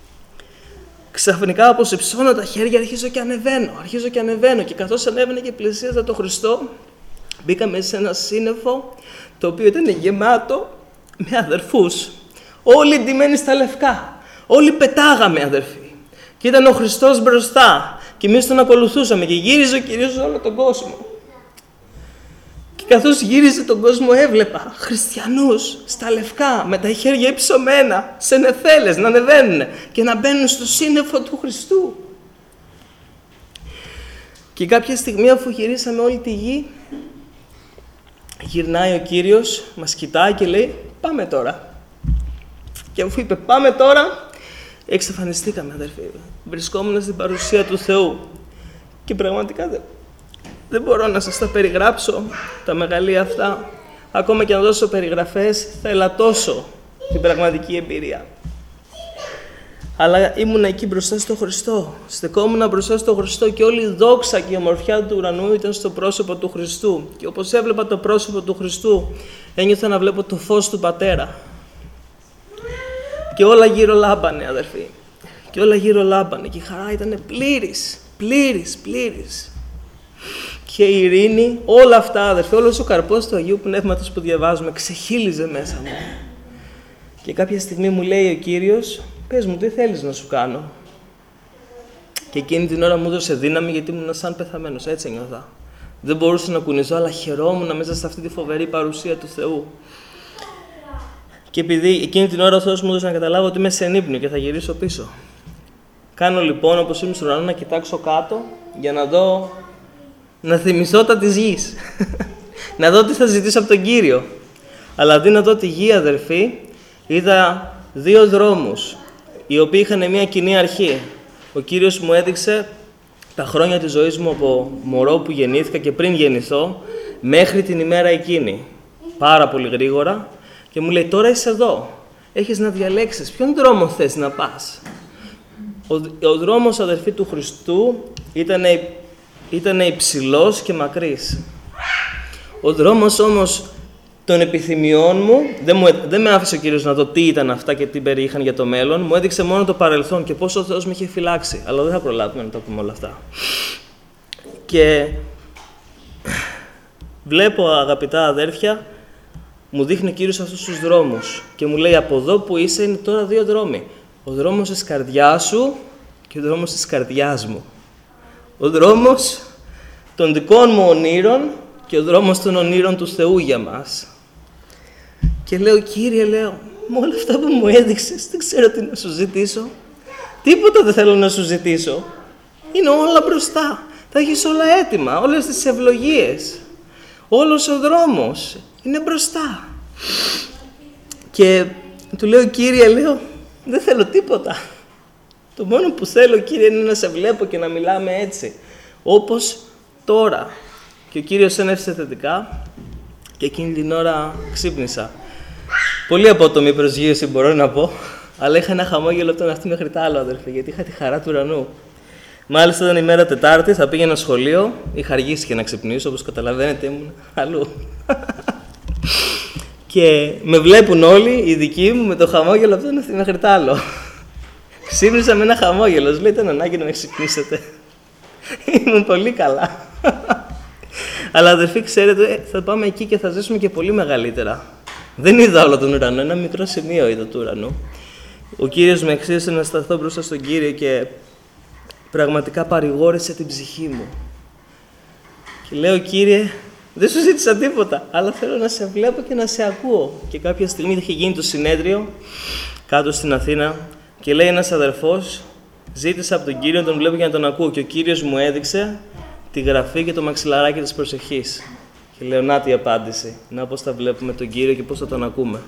ξαφνικά όπως υψώνω τα χέρια αρχίζω και ανεβαίνω. Αρχίζω και ανεβαίνω. Και καθώς ανέβαινε και πλησίαζα το Χριστό, μπήκαμε σε ένα σύννεφο το οποίο ήταν γεμάτο με αδερφούς. Όλοι ντυμένοι στα λευκά. Όλοι πετάγαμε, αδερφοί. Και ήταν ο Χριστός μπροστά. Και εμείς τον ακολουθούσαμε. Και γύριζε ο Κύριος όλο τον κόσμο. Και καθώς γύριζε τον κόσμο, έβλεπα χριστιανούς στα λευκά, με τα χέρια υψωμένα, σε νεφέλες να ανεβαίνουν και να μπαίνουν στο σύννεφο του Χριστού. Και κάποια στιγμή, αφού γυρίσαμε όλη τη γη, γυρνάει ο Κύριος, μας κοιτάει και λέει, πάμε τώρα. Και αφού είπε, πάμε τώρα, εξαφανιστήκαμε, αδερφοί. Βρισκόμουν στην παρουσία του Θεού. Και πραγματικά δεν, δεν μπορώ να σας τα περιγράψω, τα μεγαλεία αυτά. Ακόμα και να δώσω περιγραφές, θα ελαττώσω την πραγματική εμπειρία. Αλλά ήμουν εκεί μπροστά στο Χριστό. Στεκόμουν μπροστά στο Χριστό και όλη η δόξα και η ομορφιά του ουρανού ήταν στο πρόσωπο του Χριστού. Και όπως έβλεπα το πρόσωπο του Χριστού, ένιωθα να βλέπω το φως του Πατέρα. Και όλα γύρω λάμπανε, αδερφοί. Και όλα γύρω λάμπανε. Και η χαρά ήταν πλήρης, πλήρης, πλήρης. Και η ειρήνη, όλα αυτά, αδερφοί, όλος ο καρπός του Αγίου Πνεύματος που διαβάζουμε ξεχύλιζε μέσα μου. Και κάποια στιγμή μου λέει ο Κύριος, πες μου, τι θέλεις να σου κάνω. Και εκείνη την ώρα μου έδωσε δύναμη, γιατί ήμουν σαν πεθαμένος, έτσι ένιωθα. Δεν μπορούσα να κουνηθώ, αλλά χαιρόμουν μέσα σε αυτή τη φοβερή παρουσία του Θεού. Και επειδή εκείνη την ώρα ο Θεός μου έδωσε να καταλάβω ότι είμαι σε ενύπνιο και θα γυρίσω πίσω. Κάνω λοιπόν, όπως ήμουν στον ουρανό, να κοιτάξω κάτω για να δω, να θυμηθώ τα της γης. Να δω τι θα ζητήσω από τον Κύριο. Αλλά αντί να δω τη γη, αδερφοί, είδα δύο δρόμους, οι οποίοι είχαν μια κοινή αρχή. Ο Κύριος μου έδειξε τα χρόνια της ζωής μου από μωρό που γεννήθηκα και πριν γεννηθώ, μέχρι την ημέρα εκείνη. Πάρα πολύ γρήγορα. Και μου λέει, τώρα είσαι εδώ. Έχεις να διαλέξεις. Ποιον δρόμο θες να πας. Ο, ο δρόμος, αδερφοί, του Χριστού ήταν, ήταν υψηλός και μακρύς. Ο δρόμος όμως των επιθυμιών μου, δεν, μου, δεν με άφησε ο Κύριος να δω τι ήταν αυτά και τι περιείχαν για το μέλλον. Μου έδειξε μόνο το παρελθόν και πόσο ο Θεός με είχε φυλάξει. Αλλά δεν θα προλάβουμε να τα πούμε όλα αυτά. Και βλέπω, αγαπητά αδέρφια, μου δείχνει ο Κύριος αυτούς τους δρόμους και μου λέει, από εδώ που είσαι είναι τώρα δύο δρόμοι. Ο δρόμος της καρδιάς σου και ο δρόμος της καρδιάς μου. Ο δρόμος των δικών μου ονείρων και ο δρόμος των ονείρων του Θεού για μας. Και λέω, Κύριε, λέω, με όλα αυτά που μου έδειξες, δεν ξέρω τι να σου ζητήσω. Τίποτα δεν θέλω να σου ζητήσω. Είναι όλα μπροστά. Θα έχεις όλα έτοιμα, όλες τις ευλογίες. Όλος ο δρόμος είναι μπροστά. Και του λέω, Κύριε, λέω, δεν θέλω τίποτα. Το μόνο που θέλω, Κύριε, είναι να σε βλέπω και να μιλάμε έτσι, όπως τώρα. Και ο Κύριος ένευσε θετικά και εκείνη την ώρα ξύπνησα. Πολύ απότομη προσγείωση μπορώ να πω, αλλά είχα ένα χαμόγελο από τον αυτή μέχρι τα άλλο, αδερφέ, γιατί είχα τη χαρά του ουρανού. Μάλιστα ήταν η μέρα Τετάρτη, θα πήγαινα σχολείο, είχα αργήσει και να ξυπνήσω, όπως καταλαβαίνετε, ήμουν αλλού. Και με βλέπουν όλοι οι δικοί μου με το χαμόγελο από τον αυτή μέχρι τα άλλο. Ξύπνησα με ένα χαμόγελο, λέει, ήταν ανάγκη να με ξυπνήσετε. Ήμουν πολύ καλά. Αλλά αδερφοί, ξέρετε, θα πάμε εκεί και θα ζήσουμε και πολύ μεγαλύτερα. Δεν είδα όλο τον ουρανό, ένα μικρό σημείο είδα του ουρανού. Ο Κύριος με εξήγησε να σταθώ μπροστά στον Κύριο και πραγματικά παρηγόρησε την ψυχή μου. Και λέω, Κύριε, δεν σου ζήτησα τίποτα, αλλά θέλω να σε βλέπω και να σε ακούω. Και κάποια στιγμή είχε γίνει το συνέδριο κάτω στην Αθήνα και λέει ένας αδερφός, ζήτησα από τον Κύριο να τον βλέπω για να τον ακούω. Και ο Κύριος μου έδειξε τη γραφή και το μαξιλαράκι της προσευχής. Και λέω, να τη απάντηση. Να πώς θα βλέπουμε τον Κύριο και πώς θα τον ακούμε.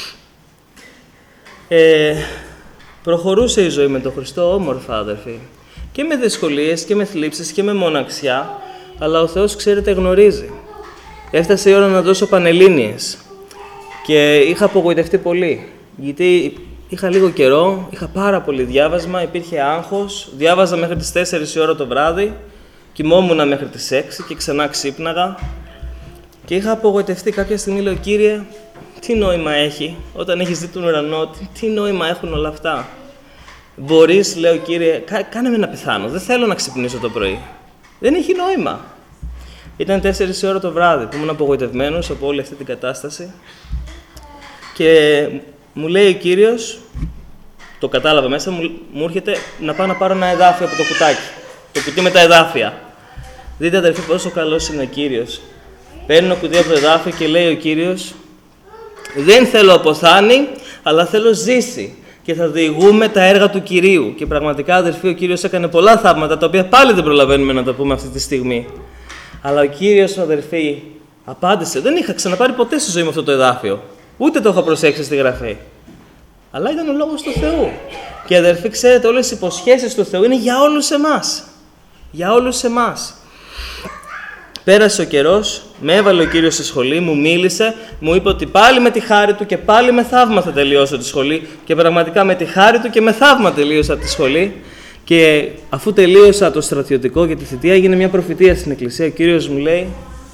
Ε, προχωρούσε η ζωή με τον Χριστό όμορφα, αδερφοί. Και με δυσκολίες και με θλίψεις και με μοναξιά, αλλά ο Θεός, ξέρετε, γνωρίζει. Έφτασε η ώρα να δώσω πανελλήνιες και είχα απογοητευτεί πολύ, γιατί είχα λίγο καιρό, είχα πάρα πολύ διάβασμα, υπήρχε άγχος, διάβαζα μέχρι τις τέσσερις η ώρα το βράδυ, κοιμόμουν μέχρι τις έξι και ξανά ξύπναγα και είχα απογοητευτεί. Κάποια στιγμή λέω, Κύριε, τι νόημα έχει όταν έχεις δει τον ουρανό, τι, τι νόημα έχουν όλα αυτά. Μπορείς, λέω, Κύριε, κα, κάνε με να πεθάνω, δεν θέλω να ξυπνήσω το πρωί. Δεν έχει νόημα. Ήταν τέσσερις η ώρα το βράδυ που ήμουν απογοητευμένος από όλη αυτή την κατάσταση και μου λέει ο Κύριος, το κατάλαβα μέσα μου, μου έρχεται να πάω να πάρω ένα εδάφιο από το κουτάκι, το κουτί με τα εδάφια. Δείτε, αδερφοί, πόσο καλός είναι ο Κύριος. Παίρνω κουτί από το εδάφιο και λέει ο Κύριος, δεν θέλω αποθάνει, αλλά θέλω ζήσει και θα διηγούμε τα έργα του Κυρίου. Και πραγματικά, αδερφοί, ο Κύριος έκανε πολλά θαύματα, τα οποία πάλι δεν προλαβαίνουμε να τα πούμε αυτή τη στιγμή. Αλλά ο Κύριος, αδερφοί, απάντησε. Δεν είχα ξαναπάρει ποτέ στη ζωή μου αυτό το εδάφιο. Ούτε το είχα προσέξει στη γραφή. Αλλά ήταν ο λόγος του Θεού. Και αδερφοί, ξέρετε, όλες οι υποσχέσεις του Θεού είναι για όλους εμάς. Για όλους εμάς. Πέρασε ο καιρός, με έβαλε ο Κύριος στη σχολή, μου μίλησε, μου είπε ότι πάλι με τη χάρη του και πάλι με θαύμα θα τελειώσω τη σχολή. Και πραγματικά με τη χάρη του και με θαύμα τελείωσα τη σχολή. Και αφού τελείωσα το στρατιωτικό και τη θητεία, έγινε μια προφητεία στην Εκκλησία. Ο Κύριος μου λέει,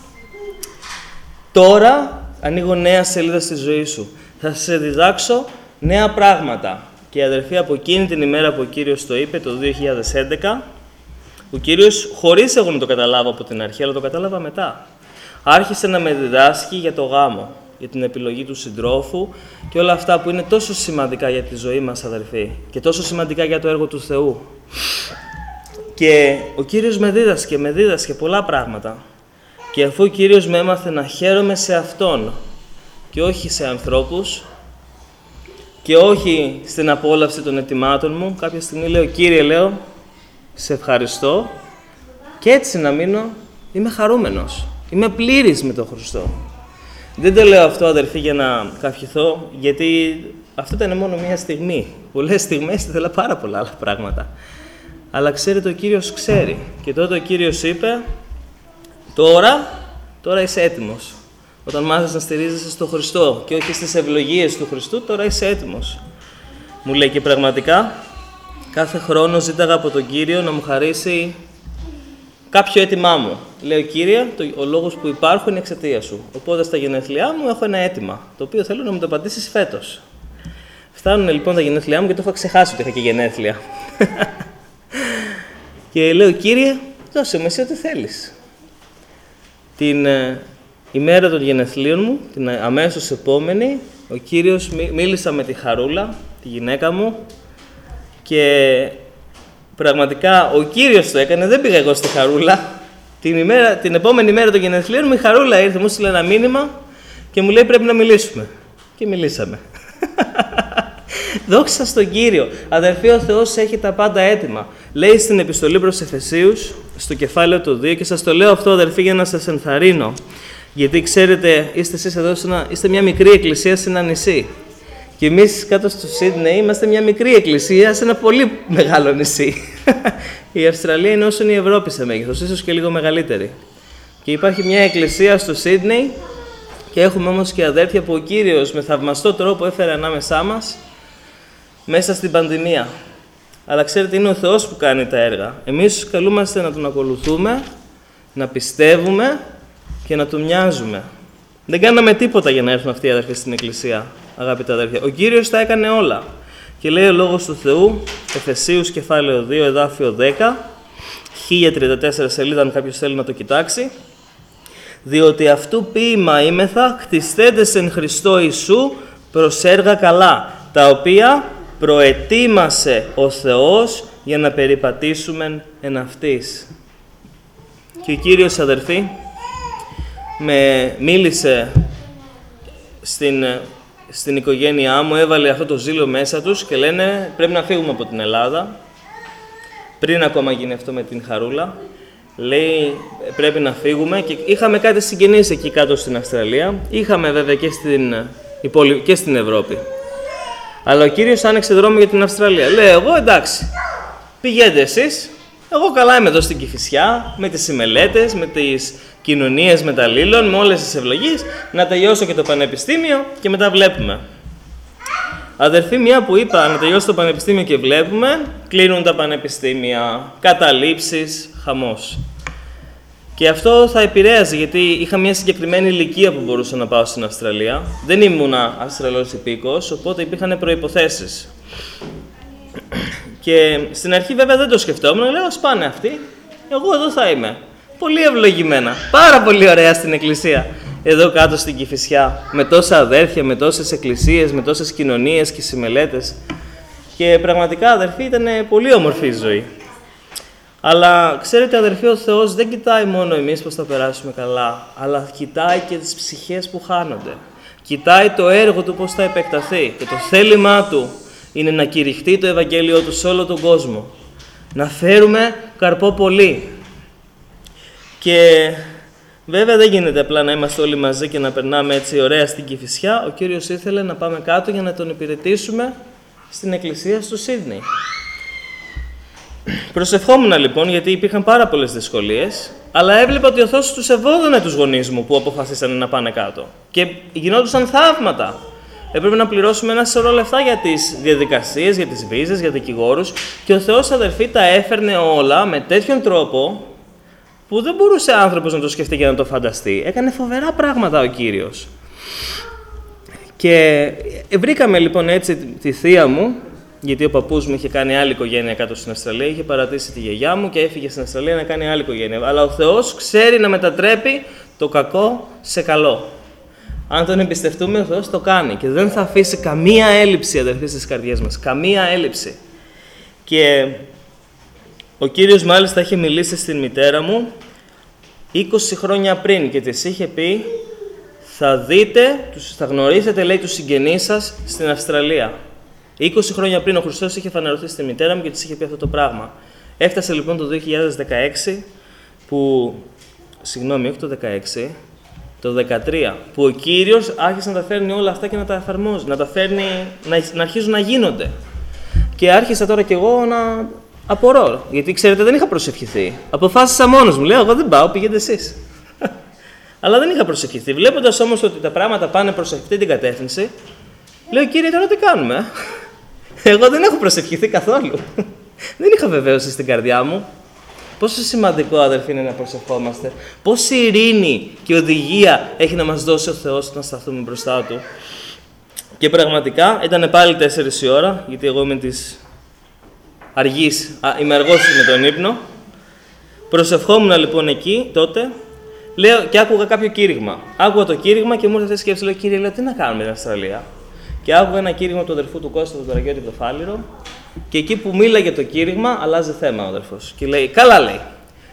τώρα ανοίγω νέα σελίδα στη ζωή σου. Θα σε διδάξω νέα πράγματα. Και αδερφοί, από εκείνη την ημέρα που ο Κύριος το είπε, το δύο χιλιάδες έντεκα, ο Κύριος, χωρίς εγώ να το καταλάβω από την αρχή, αλλά το κατάλαβα μετά, άρχισε να με διδάσκει για το γάμο, για την επιλογή του συντρόφου και όλα αυτά που είναι τόσο σημαντικά για τη ζωή μας, αδερφοί, και τόσο σημαντικά για το έργο του Θεού. Και ο Κύριος με δίδασκε, με δίδασκε πολλά πράγματα. Και αφού ο Κύριος με έμαθε να χαίρομαι σε Αυτόν και όχι σε ανθρώπους και όχι στην απόλαυση των αιτημάτων μου, κάποια στιγμή λέω, Κύριε, λέω, σε ευχαριστώ και έτσι να μείνω, είμαι χαρούμενος. Είμαι πλήρης με τον Χριστό. Δεν το λέω αυτό, αδερφοί, για να καυχηθώ, γιατί αυτό ήταν μόνο μία στιγμή. Πολλές στιγμές ήθελα πάρα πολλά άλλα πράγματα. Αλλά ξέρετε, ο Κύριος ξέρει. Και τότε ο Κύριος είπε, τώρα, τώρα είσαι έτοιμος. Όταν μάθεις να στηρίζεσαι στο Χριστό και όχι στις ευλογίες του Χριστού, τώρα είσαι έτοιμος. Μου λέει, και πραγματικά, κάθε χρόνο ζήταγα από τον Κύριο να μου χαρίσει κάποιο αίτημά μου. Λέω, Κύριε, το, ο λόγος που υπάρχω είναι εξαιτία σου. Οπότε στα γενέθλιά μου έχω ένα αίτημα, το οποίο θέλω να μου το απαντήσεις φέτος. Φτάνουν λοιπόν τα γενέθλιά μου και το έχω ξεχάσει ότι είχα και γενέθλια. Και λέω, Κύριε, δώσε μου εσύ ό,τι θέλεις. Την ε, ημέρα των γενεθλίων μου, την αμέσως επόμενη, ο Κύριος μί, μίλησα με τη Χαρούλα, τη γυναίκα μου, και πραγματικά ο Κύριος το έκανε, δεν πήγα εγώ στη Χαρούλα. Την, ημέρα, την επόμενη μέρα των γενεθλίων μου η Χαρούλα ήρθε, μου στείλε ένα μήνυμα και μου λέει πρέπει να μιλήσουμε. Και μιλήσαμε. Δόξα στον Κύριο. Αδερφοί, ο Θεός έχει τα πάντα έτοιμα. Λέει στην επιστολή προς Εφεσίους, στο κεφάλαιο του δύο, και σας το λέω αυτό, αδερφοί, για να σας ενθαρρύνω. Γιατί ξέρετε, είστε εσείς εδώ, ένα, είστε μια μικρή εκκλησία σε ένα νησί. Και εμείς κάτω στο Σίδνεϊ είμαστε μια μικρή εκκλησία σε ένα πολύ μεγάλο νησί. Η Αυστραλία είναι όσο είναι η Ευρώπη σε μέγεθος, ίσως και λίγο μεγαλύτερη. Και υπάρχει μια εκκλησία στο Σίδνεϊ και έχουμε όμως και αδέρφια που ο Κύριος με θαυμαστό τρόπο έφερε ανάμεσά μας μέσα στην πανδημία. Αλλά ξέρετε, είναι ο Θεός που κάνει τα έργα. Εμείς καλούμαστε να Τον ακολουθούμε, να πιστεύουμε και να Του μοιάζουμε. Δεν κάναμε τίποτα για να έρθουν αυτοί οι αδερφοί στην εκκλησία, αγαπητά αδέρφια. Ο Κύριος τα έκανε όλα. Και λέει ο Λόγος του Θεού, Εφεσίους κεφάλαιο δύο, εδάφιο δέκα, χίλια τριάντα τέσσερα σελίδα, αν κάποιος θέλει να το κοιτάξει. Διότι αυτού ποίημα είμεθα, κτιστέντες εν Χριστώ Ιησού προς έργα καλά, τα οποία προετοίμασε ο Θεός για να περιπατήσουμε εν αυτής. Και ο Κύριος, αδερφοί, με μίλησε στην, στην οικογένειά μου, έβαλε αυτό το ζήλο μέσα τους και λένε πρέπει να φύγουμε από την Ελλάδα. Πριν ακόμα γίνει αυτό με την Χαρούλα, λέει πρέπει να φύγουμε και είχαμε κάτι συγγενείς εκεί κάτω στην Αυστραλία. Είχαμε βέβαια και στην, και στην Ευρώπη. Αλλά ο Κύριος άνοιξε δρόμο για την Αυστραλία. Λέω εγώ εντάξει, πηγαίνετε εσείς, εγώ καλά είμαι εδώ στην Κηφισιά, με τις ημελέτες, με τις κοινωνίες μεταλλήλων, με όλες τις ευλογίες, να τελειώσω και το πανεπιστήμιο και μετά βλέπουμε. Αδερφοί, μια που είπα να τελειώσω το πανεπιστήμιο και βλέπουμε, κλείνουν τα πανεπιστήμια, καταλήψεις, χαμός. Και αυτό θα επηρέαζε, γιατί είχα μια συγκεκριμένη ηλικία που μπορούσα να πάω στην Αυστραλία. Δεν ήμουνα Αυστραλός υπήκος, οπότε υπήρχαν προϋποθέσεις. Και στην αρχή βέβαια δεν το σκεφτόμουν, λέω σπάνε αυτοί, εγώ εδώ θα είμαι. Πολύ ευλογημένα, πάρα πολύ ωραία στην εκκλησία. Εδώ κάτω στην Κηφισιά, με τόσα αδέρφια, με τόσες εκκλησίες, με τόσες κοινωνίες και συμμελέτες. Και πραγματικά, αδερφοί, ήταν πολύ όμορφη η ζωή. Αλλά ξέρετε, αδερφοί, ο Θεός δεν κοιτάει μόνο εμείς πώς θα περάσουμε καλά, αλλά κοιτάει και τις ψυχές που χάνονται. Κοιτάει το έργο Του πώς θα επεκταθεί και το θέλημά Του είναι να κηρυχτεί το Ευαγγέλιο Του σε όλο τον κόσμο. Να φέρουμε καρπό πολύ. Και βέβαια δεν γίνεται απλά να είμαστε όλοι μαζί και να περνάμε έτσι ωραία στην Κηφισιά. Ο Κύριος ήθελε να πάμε κάτω για να Τον υπηρετήσουμε στην εκκλησία στο Σίδνεϊ. Προσευχόμουν λοιπόν, γιατί υπήρχαν πάρα πολλές δυσκολίες, αλλά έβλεπα ότι ο Θεός τους ευώδωνε τους γονείς μου που αποφασίσανε να πάνε κάτω. Και γινόντουσαν θαύματα. Έπρεπε να πληρώσουμε ένα σωρό λεφτά για τις διαδικασίες, για τις βίζες, για δικηγόρους. Και ο Θεός, αδερφοί, τα έφερνε όλα με τέτοιον τρόπο που δεν μπορούσε άνθρωπος να το σκεφτεί και να το φανταστεί. Έκανε φοβερά πράγματα ο Κύριος. Και βρήκαμε λοιπόν έτσι τη θεία μου, γιατί ο παππούς μου είχε κάνει άλλη οικογένεια κάτω στην Αυστραλία, είχε παρατήσει τη γιαγιά μου και έφυγε στην Αυστραλία να κάνει άλλη οικογένεια. Αλλά ο Θεός ξέρει να μετατρέπει το κακό σε καλό. Αν Τον εμπιστευτούμε, ο Θεός το κάνει και δεν θα αφήσει καμία έλλειψη, αδερφοί, στις καρδιές μας. Καμία έλλειψη. Και ο Κύριος μάλιστα είχε μιλήσει στην μητέρα μου είκοσι χρόνια πριν και της είχε πει θα δείτε, θα γνωρίσετε, λέει, τους συγγενείς σας στην Αυστραλία. είκοσι χρόνια πριν ο Χριστός είχε φανερωθεί στη μητέρα μου και της είχε πει αυτό το πράγμα. Έφτασε λοιπόν το δύο χιλιάδες δεκαέξι που, συγγνώμη, όχι το δεκαέξι, το δεκατρία, που ο Κύριος άρχισε να τα φέρνει όλα αυτά και να τα εφαρμόζει, να τα φέρνει, να, να αρχίζουν να γίνονται. Και άρχισα τώρα κι εγώ να απορώ, γιατί ξέρετε δεν είχα προσευχηθεί. Αποφάσισα μόνος μου, λέω εγώ δεν πάω, πηγαίνετε εσείς. Αλλά δεν είχα προσευχηθεί. Βλέποντας όμως ότι τα πράγματα πάνε προς αυτή την κατεύθυνση, λέω Κύριε τώρα τι κάνουμε. Εγώ δεν έχω προσευχηθεί καθόλου. Δεν είχα βεβαίωση στην καρδιά μου. Πόσο σημαντικό, αδερφοί, είναι να προσευχόμαστε. Πόση ειρήνη και οδηγία έχει να μας δώσει ο Θεός να σταθούμε μπροστά Του. Και πραγματικά ήταν πάλι τέσσερις η ώρα, γιατί εγώ είμαι της αργής, α, είμαι αργός με τον ύπνο. Προσευχόμουν λοιπόν εκεί τότε, λέω και άκουγα κάποιο κήρυγμα. Άκουγα το κήρυγμα και μου ήρθε αυτή η σκέψη, λέω Κύριε, λέω, τι να κάνουμε στην Αυστραλία. Και άκουγα ένα κήρυγμα του αδερφού του Κώστα, του Δωραγιώτη Πτοφάλιρο, και εκεί που μίλαγε το κήρυγμα, αλλάζει θέμα ο αδερφός. Και λέει, καλά λέει,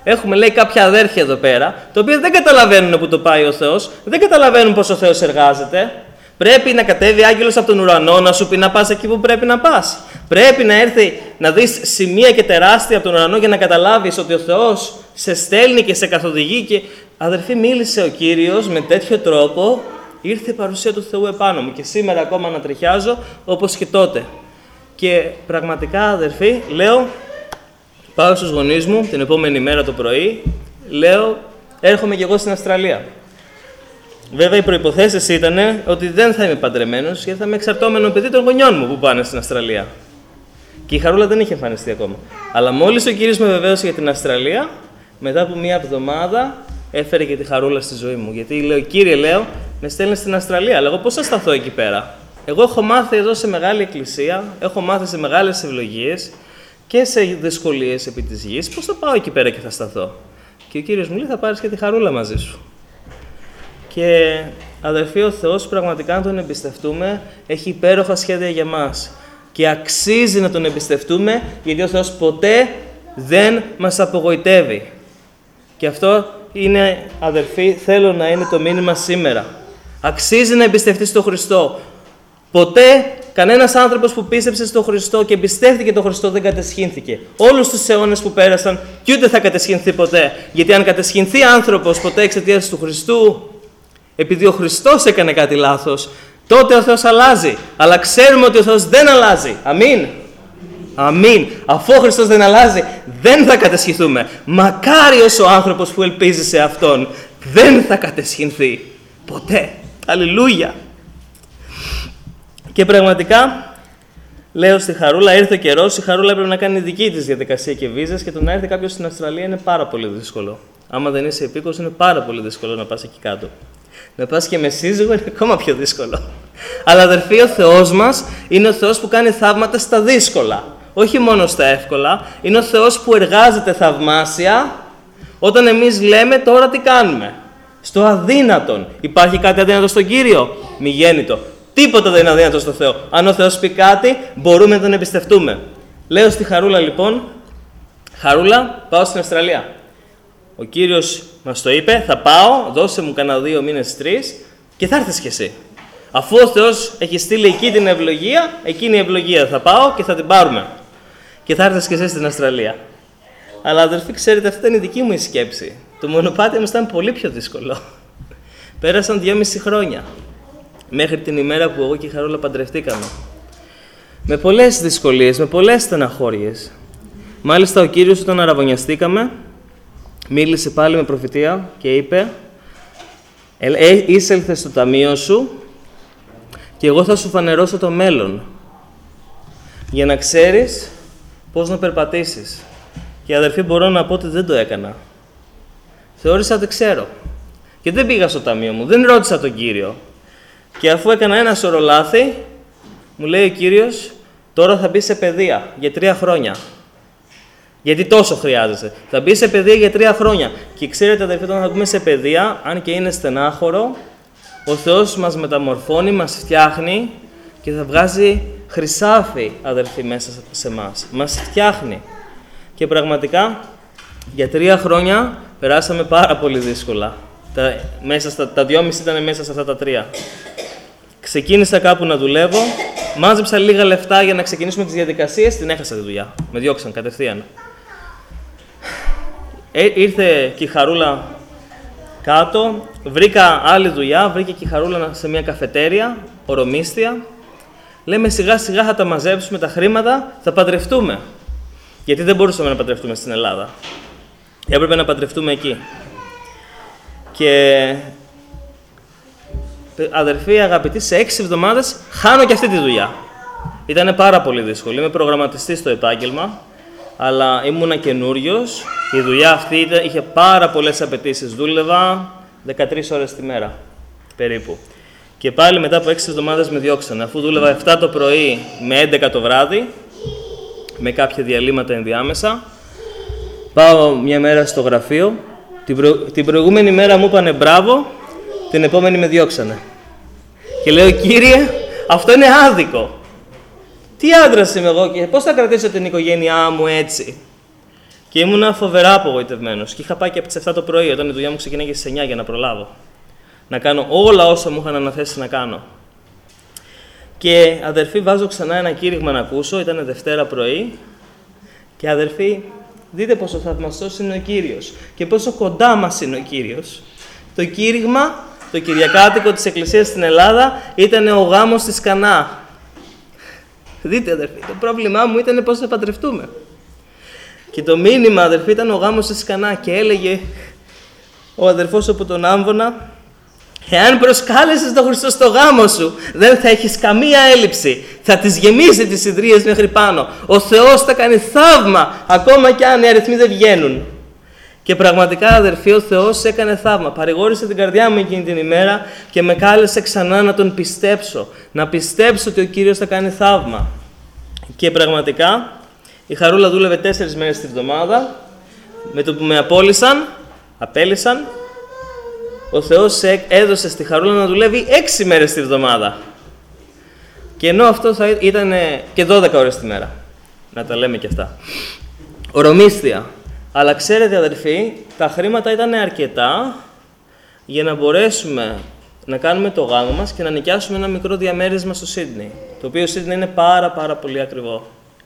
Έχουμε, λέει, κάποια αδέρφια εδώ πέρα, τα οποία δεν καταλαβαίνουν που το πάει ο Θεός, δεν καταλαβαίνουν πώς ο Θεός εργάζεται. Πρέπει να κατέβει άγγελος από τον ουρανό να σου πει να πας εκεί που πρέπει να πας. Πρέπει να έρθει να δεις σημεία και τεράστια από τον ουρανό για να καταλάβεις ότι ο Θεός σε στέλνει και σε καθοδηγεί. Και αδερφοί, μίλησε ο Κύριος με τέτοιο τρόπο, ήρθε η παρουσία του Θεού επάνω μου και σήμερα ακόμα ανατριχιάζω όπως και τότε. Και πραγματικά, αδερφοί, λέω, πάω στους γονείς μου την επόμενη μέρα το πρωί, λέω, έρχομαι κι εγώ στην Αυστραλία. Βέβαια, οι προϋποθέσεις ήταν ότι δεν θα είμαι παντρεμένος γιατί θα είμαι εξαρτώμενο παιδί των γονιών μου που πάνε στην Αυστραλία. Και η Χαρούλα δεν είχε εμφανιστεί ακόμα. Αλλά μόλις ο Κύριος με βεβαίωσε για την Αυστραλία, μετά από μία εβδομάδα έφερε και τη Χαρούλα στη ζωή μου. Γιατί λέω, Κύριε, λέω, με στέλνει στην Αυστραλία. Αλλά εγώ πώς θα σταθώ εκεί πέρα? Εγώ έχω μάθει εδώ σε μεγάλη εκκλησία, έχω μάθει σε μεγάλες ευλογίες και σε δυσκολίες επί της γης. Πώς θα πάω εκεί πέρα και θα σταθώ? Και ο Κύριος μου λέει, θα πάρεις και τη Χαρούλα μαζί σου. Και αδερφοί, ο Θεός πραγματικά να τον εμπιστευτούμε, έχει υπέροχα σχέδια για μας. Και αξίζει να τον εμπιστευτούμε, γιατί ο Θεός ποτέ δεν μας απογοητεύει. Και αυτό είναι, αδερφοί, θέλω να είναι το μήνυμα σήμερα. Αξίζει να εμπιστευτείς τον Χριστό. Ποτέ κανένας άνθρωπος που πίστεψε στον Χριστό και εμπιστεύτηκε τον Χριστό δεν κατεσχύνθηκε. Όλους τους αιώνες που πέρασαν και ούτε θα κατεσχυνθεί ποτέ. Γιατί αν κατεσχυνθεί άνθρωπος ποτέ εξαιτίας του Χριστού, επειδή ο Χριστός έκανε κάτι λάθος, τότε ο Θεός αλλάζει. Αλλά ξέρουμε ότι ο Θεός δεν αλλάζει. Αμήν. Αμήν. Αφού ο Χριστός δεν αλλάζει, δεν θα κατεσχυθούμε. Μακάριος ο άνθρωπος που ελπίζει σε Αυτόν. Δεν θα κατεσχυνθεί. Ποτέ. Αλληλούια. Και πραγματικά, λέω στη Χαρούλα, ήρθε ο καιρός, η Χαρούλα έπρεπε να κάνει δική της διαδικασία και βίζες και το να έρθει κάποιος στην Αυστραλία είναι πάρα πολύ δύσκολο. Άμα δεν είσαι επίκος, είναι πάρα πολύ δύσκολο να πας εκεί κάτω. Να πας και με σύζυγο είναι ακόμα πιο δύσκολο. Αλλά αδερφοί, ο Θεός μας είναι ο Θεός που κάνει θαύματα στα δύσκολα. Όχι μόνο στα εύκολα. Είναι ο Θεός που εργάζεται θαυμάσια όταν εμείς λέμε τώρα τι κάνουμε. Στο αδύνατον. Υπάρχει κάτι αδύνατο στον Κύριο? Μη γέννητο. Τίποτα δεν είναι αδύνατο στο Θεό. Αν ο Θεός πει κάτι, μπορούμε να τον εμπιστευτούμε. Λέω στη Χαρούλα λοιπόν, Χαρούλα, πάω στην Αυστραλία. Ο Κύριος μας το είπε, θα πάω, δώσε μου κανένα δύο μήνες, τρεις και θα έρθεις κι εσύ. Αφού ο Θεός έχει στείλει εκεί την ευλογία, εκείνη η ευλογία θα πάω και θα την πάρουμε. Και θα έρθεις κι εσύ στην Αυστραλία. Αλλά αδερφοί, ξέρετε, αυτή ήταν η δική μου η σκέψη. Το μονοπάτι μου ήταν πολύ πιο δύσκολο. Πέρασαν δυόμιση χρόνια. Μέχρι την ημέρα που εγώ και η Χαρούλα παντρευτήκαμε. Με πολλές δυσκολίες, με πολλές στεναχώριες. Μάλιστα ο Κύριος όταν αραβωνιαστήκαμε, μίλησε πάλι με προφητεία και είπε ε, «Είσελθε στο ταμείο σου και εγώ θα σου φανερώσω το μέλλον για να ξέρεις πώς να περπατήσεις». Και αδερφοί, μπορώ να πω ότι δεν το έκανα. Θεώρησα ότι ξέρω. Και δεν πήγα στο ταμείο μου, δεν ρώτησα τον Κύριο. Και αφού έκανα ένα σωρό λάθη, μου λέει ο Κύριος, τώρα θα μπει σε παιδεία για τρία χρόνια. Γιατί τόσο χρειάζεσαι. Θα μπει σε παιδεία για τρία χρόνια. Και ξέρετε, αδερφοί, όταν θα μπούμε σε παιδεία, αν και είναι στενάχωρο, ο Θεός μας μεταμορφώνει, μας φτιάχνει και θα βγάζει χρυσάφι, αδερφοί, μέσα σε εμάς. Μας φτιάχνει. Και πραγματικά, για τρία χρόνια περάσαμε πάρα πολύ δύσκολα. Τα, μέσα στα, τα δυόμιση ήταν μέσα σε αυτά τα τρία. Ξεκίνησα κάπου να δουλεύω, μάζεψα λίγα λεφτά για να ξεκινήσουμε τις διαδικασίες, την έχασα τη δουλειά. Με διώξαν κατευθείαν. Ε, ήρθε και η Χαρούλα κάτω, βρήκα άλλη δουλειά, βρήκε και η Χαρούλα σε μια καφετέρια, ορομίστια. Λέμε σιγά σιγά θα τα μαζέψουμε τα χρήματα, θα παντρευτούμε. Γιατί δεν μπορούσαμε να παντρευτούμε στην Ελλάδα. Έπρεπε να παντρευτούμε εκεί. Και αδερφοί, αγαπητοί, σε έξι εβδομάδες χάνω και αυτή τη δουλειά. Ήτανε πάρα πολύ δύσκολη. Είμαι προγραμματιστής στο επάγγελμα, αλλά ήμουνα καινούριος. Η δουλειά αυτή ήταν, είχε πάρα πολλές απαιτήσεις. Δούλευα δεκατρείς ώρες τη μέρα, περίπου. Και πάλι μετά από έξι εβδομάδες με διώξανε. Αφού δούλευα επτά το πρωί με έντεκα το βράδυ, με κάποια διαλύματα ενδιάμεσα, πάω μια μέρα στο γραφείο. Την, προ... την προηγούμενη μέρα μου είπανε μπράβο, την επόμενη με διώξανε. Και λέω, Κύριε, αυτό είναι άδικο. Τι άντρας είμαι εγώ και πώς θα κρατήσω την οικογένειά μου έτσι? Και ήμουνα φοβερά απογοητευμένος. Και είχα πάει και από τις επτά το πρωί, όταν η δουλειά μου ξεκινάει στις εννιά για να προλάβω. Να κάνω όλα όσα μου είχαν αναθέσει να κάνω. Και αδερφοί, βάζω ξανά ένα κήρυγμα να ακούσω, ήταν Δευτέρα πρωί. Και αδερφοί, δείτε πόσο θαυμαστός είναι ο Κύριος και πόσο κοντά μας είναι ο Κύριος. Το κήρυγμα, το κυριακάτικο της Εκκλησίας στην Ελλάδα, ήταν ο γάμος της Κανά. Δείτε αδερφοί, το πρόβλημά μου ήταν πώς θα παντρευτούμε. Και το μήνυμα, αδερφοί, ήταν ο γάμος της Κανά και έλεγε ο αδερφός από τον Άμβονα, εάν προσκάλεσες τον Χριστό στο γάμο σου, δεν θα έχεις καμία έλλειψη. Θα τις γεμίσει τις ιδρύες μέχρι πάνω. Ο Θεός θα κάνει θαύμα, ακόμα κι αν οι αριθμοί δεν βγαίνουν. Και πραγματικά, αδερφοί, ο Θεός έκανε θαύμα. Παρηγόρησε την καρδιά μου εκείνη την ημέρα και με κάλεσε ξανά να τον πιστέψω. Να πιστέψω ότι ο Κύριος θα κάνει θαύμα. Και πραγματικά, η Χαρούλα δούλευε τέσσερις μέρες τη βδομάδα. Με το που με απόλυσαν, απέλυσαν, ο Θεός έδωσε στη Χαρούλα να δουλεύει έξι μέρες τη βδομάδα. Και ενώ αυτό θα ήταν και δώδεκα ώρες τη μέρα. Να τα λέμε και αυτά. Ορομίσθια. Αλλά ξέρετε αδερφοί, τα χρήματα ήταν αρκετά για να μπορέσουμε να κάνουμε το γάμο μας και να νοικιάσουμε ένα μικρό διαμέρισμα στο Σίδνεϊ. Το οποίο Σίδνεϊ είναι πάρα πάρα πολύ ακριβό.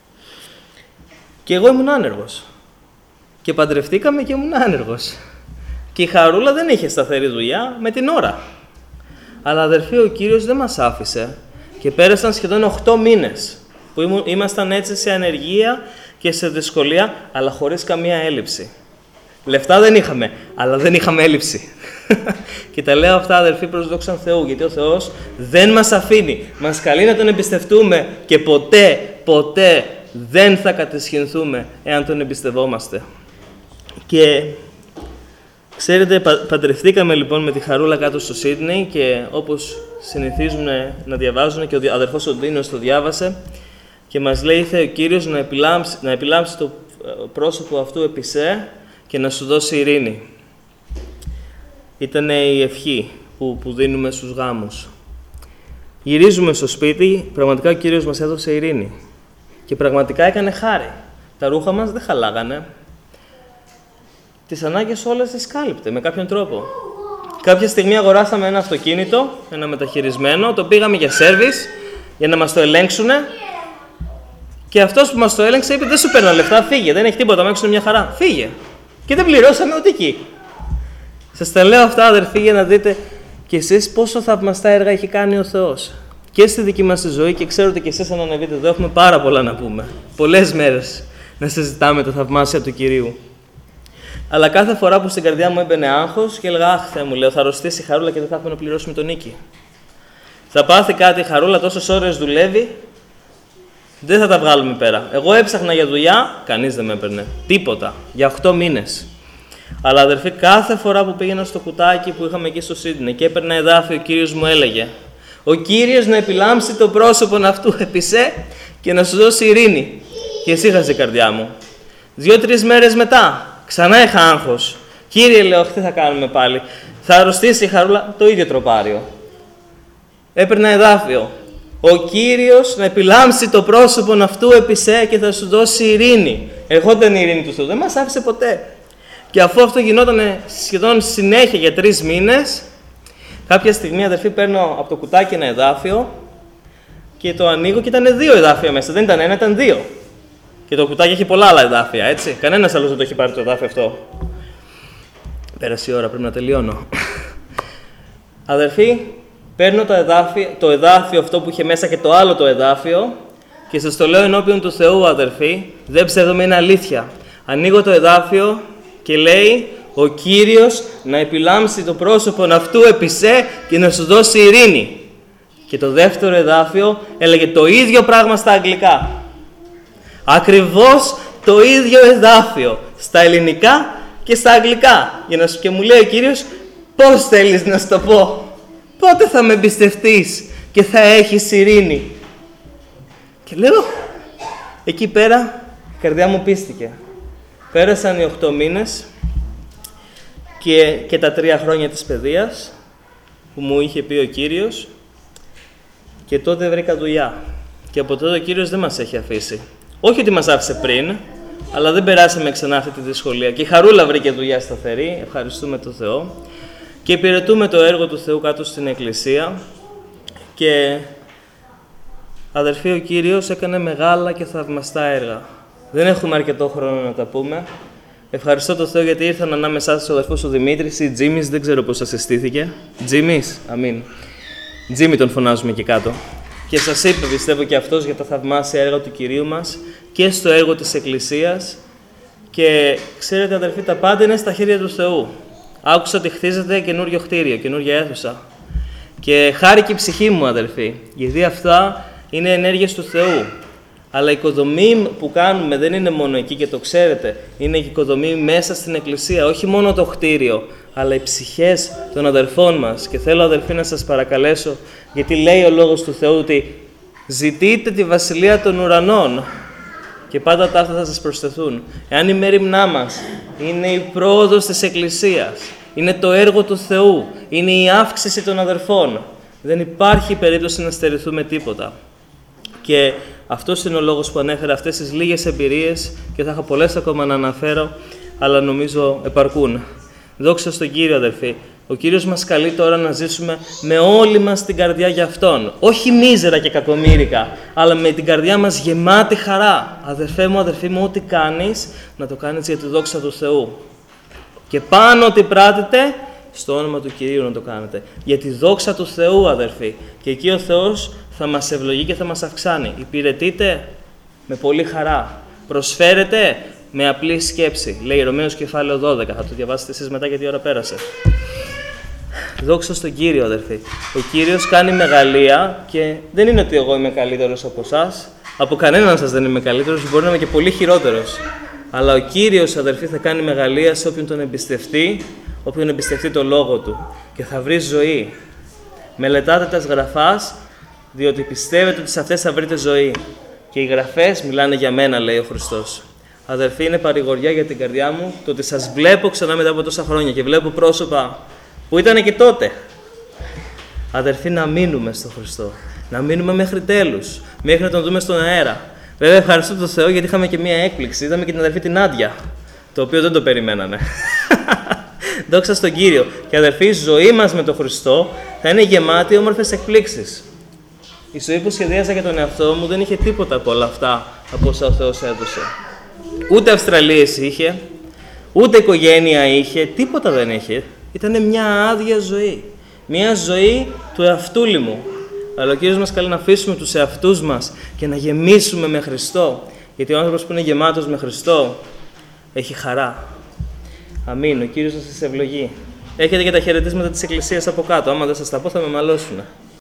Και εγώ ήμουν άνεργος. Και παντρευτήκαμε και ήμουν άνεργος. Και η Χαρούλα δεν είχε σταθερή δουλειά με την ώρα. Αλλά αδερφοί, ο Κύριος δεν μας άφησε και πέρασαν σχεδόν οκτώ μήνες που ήμασταν έτσι σε ανεργία και σε δυσκολία, αλλά χωρίς καμία έλλειψη. Λεφτά δεν είχαμε, αλλά δεν είχαμε έλλειψη. Και τα λέω αυτά, αδερφοί, προς δόξαν Θεού, γιατί ο Θεός δεν μας αφήνει. Μας καλεί να Τον εμπιστευτούμε και ποτέ, ποτέ δεν θα κατεσχυνθούμε εάν Τον εμπιστευόμαστε. Και ξέρετε, παντρευτήκαμε λοιπόν με τη Χαρούλα κάτω στο Σίδνεϊ και όπως συνηθίζουν να διαβάζουν και ο αδερφός ο Ντίνος το διάβασε και μας λέει, ήρθε ο Κύριος να επιλάμψει, να επιλάμψει το πρόσωπο αυτού επί σε και να σου δώσει ειρήνη. Ήταν η ευχή που, που δίνουμε στους γάμους. Γυρίζουμε στο σπίτι, πραγματικά ο Κύριος μας έδωσε ειρήνη και πραγματικά έκανε χάρη. Τα ρούχα μας δεν χαλάγανε. Τις ανάγκες όλες τις κάλυπτε με κάποιον τρόπο. Κάποια στιγμή αγοράσαμε ένα αυτοκίνητο, ένα μεταχειρισμένο, το πήγαμε για σέρβις, για να μας το ελέγξουνε και αυτός που μας το έλεγξε είπε δεν σου παίρνω λεφτά, φύγε, δεν έχει τίποτα, μέχρι μια χαρά, φύγε. Και δεν πληρώσαμε ούτε εκεί. Σας τα λέω αυτά αδερφοί για να δείτε και εσείς πόσο θαυμαστά έργα έχει κάνει ο Θεός. Και στη δική μας ζωή και ξέρω ότι και εσείς αν ανεβείτε εδώ έχουμε πάρα πολλά να πούμε. Πολλές μέρες να συζητάμε τα θαυμάσια του Κυρίου. Αλλά κάθε φορά που στην καρδιά μου έμπαινε άγχος και έλεγα αχ, Θεέ μου, λέω, θα αρρωστήσει η Χαρούλα και δεν θα έχουμε να πληρώσουμε τον νίκη. Θα πάθει κάτι η Χαρούλα, τόσες ώρες δουλεύει, δεν θα τα βγάλουμε πέρα. Εγώ έψαχνα για δουλειά, κανείς δεν με έπαιρνε. Τίποτα. Για οκτώ μήνες. Αλλά αδερφοί, κάθε φορά που πήγαινα στο κουτάκι που είχαμε εκεί στο Σίδνεϊ και έπαιρνα εδάφιο, ο Κύριος μου έλεγε ο Κύριος να επιλάμψει το πρόσωπο αυτού επί σε και να σου δώσει ειρήνη. Και ησύχασε η καρδιά μου. Δύο-τρεις μέρες μετά. Ξανά είχα άγχος. Κύριε, λέω, τι θα κάνουμε πάλι. Θα αρρωστήσει η Χαρούλα, το ίδιο τροπάριο. Έπαιρνα εδάφιο. Ο Κύριος να επιλάμψει το πρόσωπο αυτού επί σε και θα σου δώσει ειρήνη. Ερχόταν η ειρήνη του Θεού. Δεν μας άφησε ποτέ. Και αφού αυτό γινόταν σχεδόν συνέχεια για τρεις μήνες, κάποια στιγμή, αδερφοί, παίρνω από το κουτάκι ένα εδάφιο και το ανοίγω και ήταν δύο εδάφια μέσα. Δεν ήταν ένα, ήταν δύο. Και το κουτάκι έχει πολλά άλλα εδάφια, έτσι. Κανένας άλλος δεν το έχει πάρει το εδάφιο αυτό. Πέρασε η ώρα, πρέπει να τελειώνω. Αδερφοί, παίρνω το εδάφιο, το εδάφιο αυτό που είχε μέσα και το άλλο το εδάφιο και σας το λέω ενώπιον του Θεού, αδερφοί, δεν ψεύδομαι, είναι αλήθεια. Ανοίγω το εδάφιο και λέει ο Κύριος να επιλάμψει το πρόσωπο αυτού επί σε και να σου δώσει ειρήνη. Και το δεύτερο εδάφιο έλεγε το ίδιο πράγμα στα αγγλικά. Ακριβώς το ίδιο εδάφιο, στα ελληνικά και στα αγγλικά. Για να σου και μου λέει ο Κύριος, πώς θέλεις να σου το πω, πότε θα με εμπιστευτείς και θα έχεις ειρήνη. Και λέω, εκεί πέρα η καρδιά μου πίστηκε. Πέρασαν οι οκτώ μήνες και, και τα τρία χρόνια της παιδείας που μου είχε πει ο Κύριος και τότε βρήκα δουλειά. Και από τότε ο Κύριος δεν μας έχει αφήσει. Όχι ότι μας άφησε πριν, αλλά δεν περάσαμε ξανά αυτή τη δυσκολία. Και η Χαρούλα βρήκε δουλειά σταθερή, ευχαριστούμε τον Θεό. Και υπηρετούμε το έργο του Θεού κάτω στην Εκκλησία. Και αδερφοί, ο Κύριος έκανε μεγάλα και θαυμαστά έργα. Δεν έχουμε αρκετό χρόνο να τα πούμε. Ευχαριστώ τον Θεό γιατί ήρθαν ανάμεσά σας ο αδερφός ο Δημήτρης ή Τζίμις, δεν ξέρω πώς σας συστήθηκε. Τζίμις, αμήν. Τζίμι τον φωνάζουμε εκεί κάτω. Και σας είπε, πιστεύω και αυτός, για τα θαυμάσια έργα του Κυρίου μας και στο έργο της Εκκλησίας. Και ξέρετε, αδερφοί, τα πάντα είναι στα χέρια του Θεού. Άκουσα ότι χτίζεται καινούριο κτίριο, καινούργια αίθουσα. Και χάρηκε η ψυχή μου, αδερφοί, γιατί αυτά είναι ενέργειες του Θεού. Αλλά η οικοδομή που κάνουμε δεν είναι μόνο εκεί και το ξέρετε. Είναι η οικοδομή μέσα στην Εκκλησία, όχι μόνο το κτίριο, αλλά οι ψυχές των αδερφών μας. Και θέλω, αδερφοί, να σας παρακαλέσω, γιατί λέει ο Λόγος του Θεού ότι ζητείτε τη Βασιλεία των Ουρανών και πάντα τα αυτά θα σας προσθεθούν. Εάν η μέριμνά μας είναι η πρόοδος της Εκκλησίας, είναι το έργο του Θεού, είναι η αύξηση των αδερφών, δεν υπάρχει περίπτωση να στερηθούμε τίποτα. Και αυτός είναι ο λόγος που ανέφερα αυτές τις λίγες εμπειρίες και θα είχα πολλές ακόμα να αναφέρω, αλλά νομίζω επαρκούν. Δόξα στον Κύριο, αδερφοί. Ο Κύριος μας καλεί τώρα να ζήσουμε με όλη μας την καρδιά για Αυτόν. Όχι μίζερα και κακομοίρικα, αλλά με την καρδιά μας γεμάτη χαρά. Αδερφέ μου, αδερφή μου, ό,τι κάνεις, να το κάνεις για τη δόξα του Θεού. Και πάνω ό,τι πράτετε, στο όνομα του Κυρίου να το κάνετε. Για τη δόξα του Θεού, αδερφοί. Και εκεί ο Θεός θα μας ευλογεί και θα μας αυξάνει. Υπηρετείτε με πολύ χαρά. Προσφέρετε με απλή σκέψη. Λέει Ρωμαίους κεφάλαιο δώδεκα. Θα το διαβάσετε εσείς μετά γιατί η ώρα πέρασε. Δόξα στον Κύριο, αδερφοί. Ο Κύριος κάνει μεγαλεία και δεν είναι ότι εγώ είμαι καλύτερος από εσάς. Από κανέναν σας δεν είμαι καλύτερος. Μπορεί να είμαι και πολύ χειρότερος. Αλλά ο Κύριος, αδερφοί, θα κάνει μεγαλεία σε όποιον τον εμπιστευτεί, όποιον εμπιστευτεί το Λόγο Του. Και θα βρει ζωή. Μελετάτε τα Γραφάς, διότι πιστεύετε ότι σε αυτές θα βρείτε ζωή. Και οι Γραφές μιλάνε για μένα, λέει ο Χριστός. Αδερφοί, είναι παρηγοριά για την καρδιά μου το ότι σας βλέπω ξανά μετά από τόσα χρόνια και βλέπω πρόσωπα που ήταν και τότε. Αδερφοί, να μείνουμε στον Χριστό. Να μείνουμε μέχρι τέλους. Μέχρι να τον δούμε στον αέρα. Βέβαια, ευχαριστώ τον Θεό γιατί είχαμε και μία έκπληξη. Είδαμε και την αδερφή την Άντια. Το οποίο δεν το περιμέναμε. Δόξα στον Κύριο. Και αδερφοί, η ζωή μας με τον Χριστό θα είναι γεμάτη όμορφες εκπλήξεις. Η ζωή που σχεδίαζα για τον εαυτό μου δεν είχε τίποτα από όλα αυτά από όσα ο Θεός έδωσε. Ούτε Αυστραλίες είχε, ούτε οικογένεια είχε, τίποτα δεν είχε. Ήταν μια άδεια ζωή. Μια ζωή του εαυτούλη μου. Αλλά ο Κύριος μας καλεί να αφήσουμε τους εαυτούς μας και να γεμίσουμε με Χριστό. Γιατί ο άνθρωπος που είναι γεμάτος με Χριστό έχει χαρά. Αμήν. Ο Κύριος να σας ευλογεί. Έχετε και τα χαιρετίσματα της Εκκλησίας από κάτω. Άμα δεν σας τα πω θα με μαλώσουνε.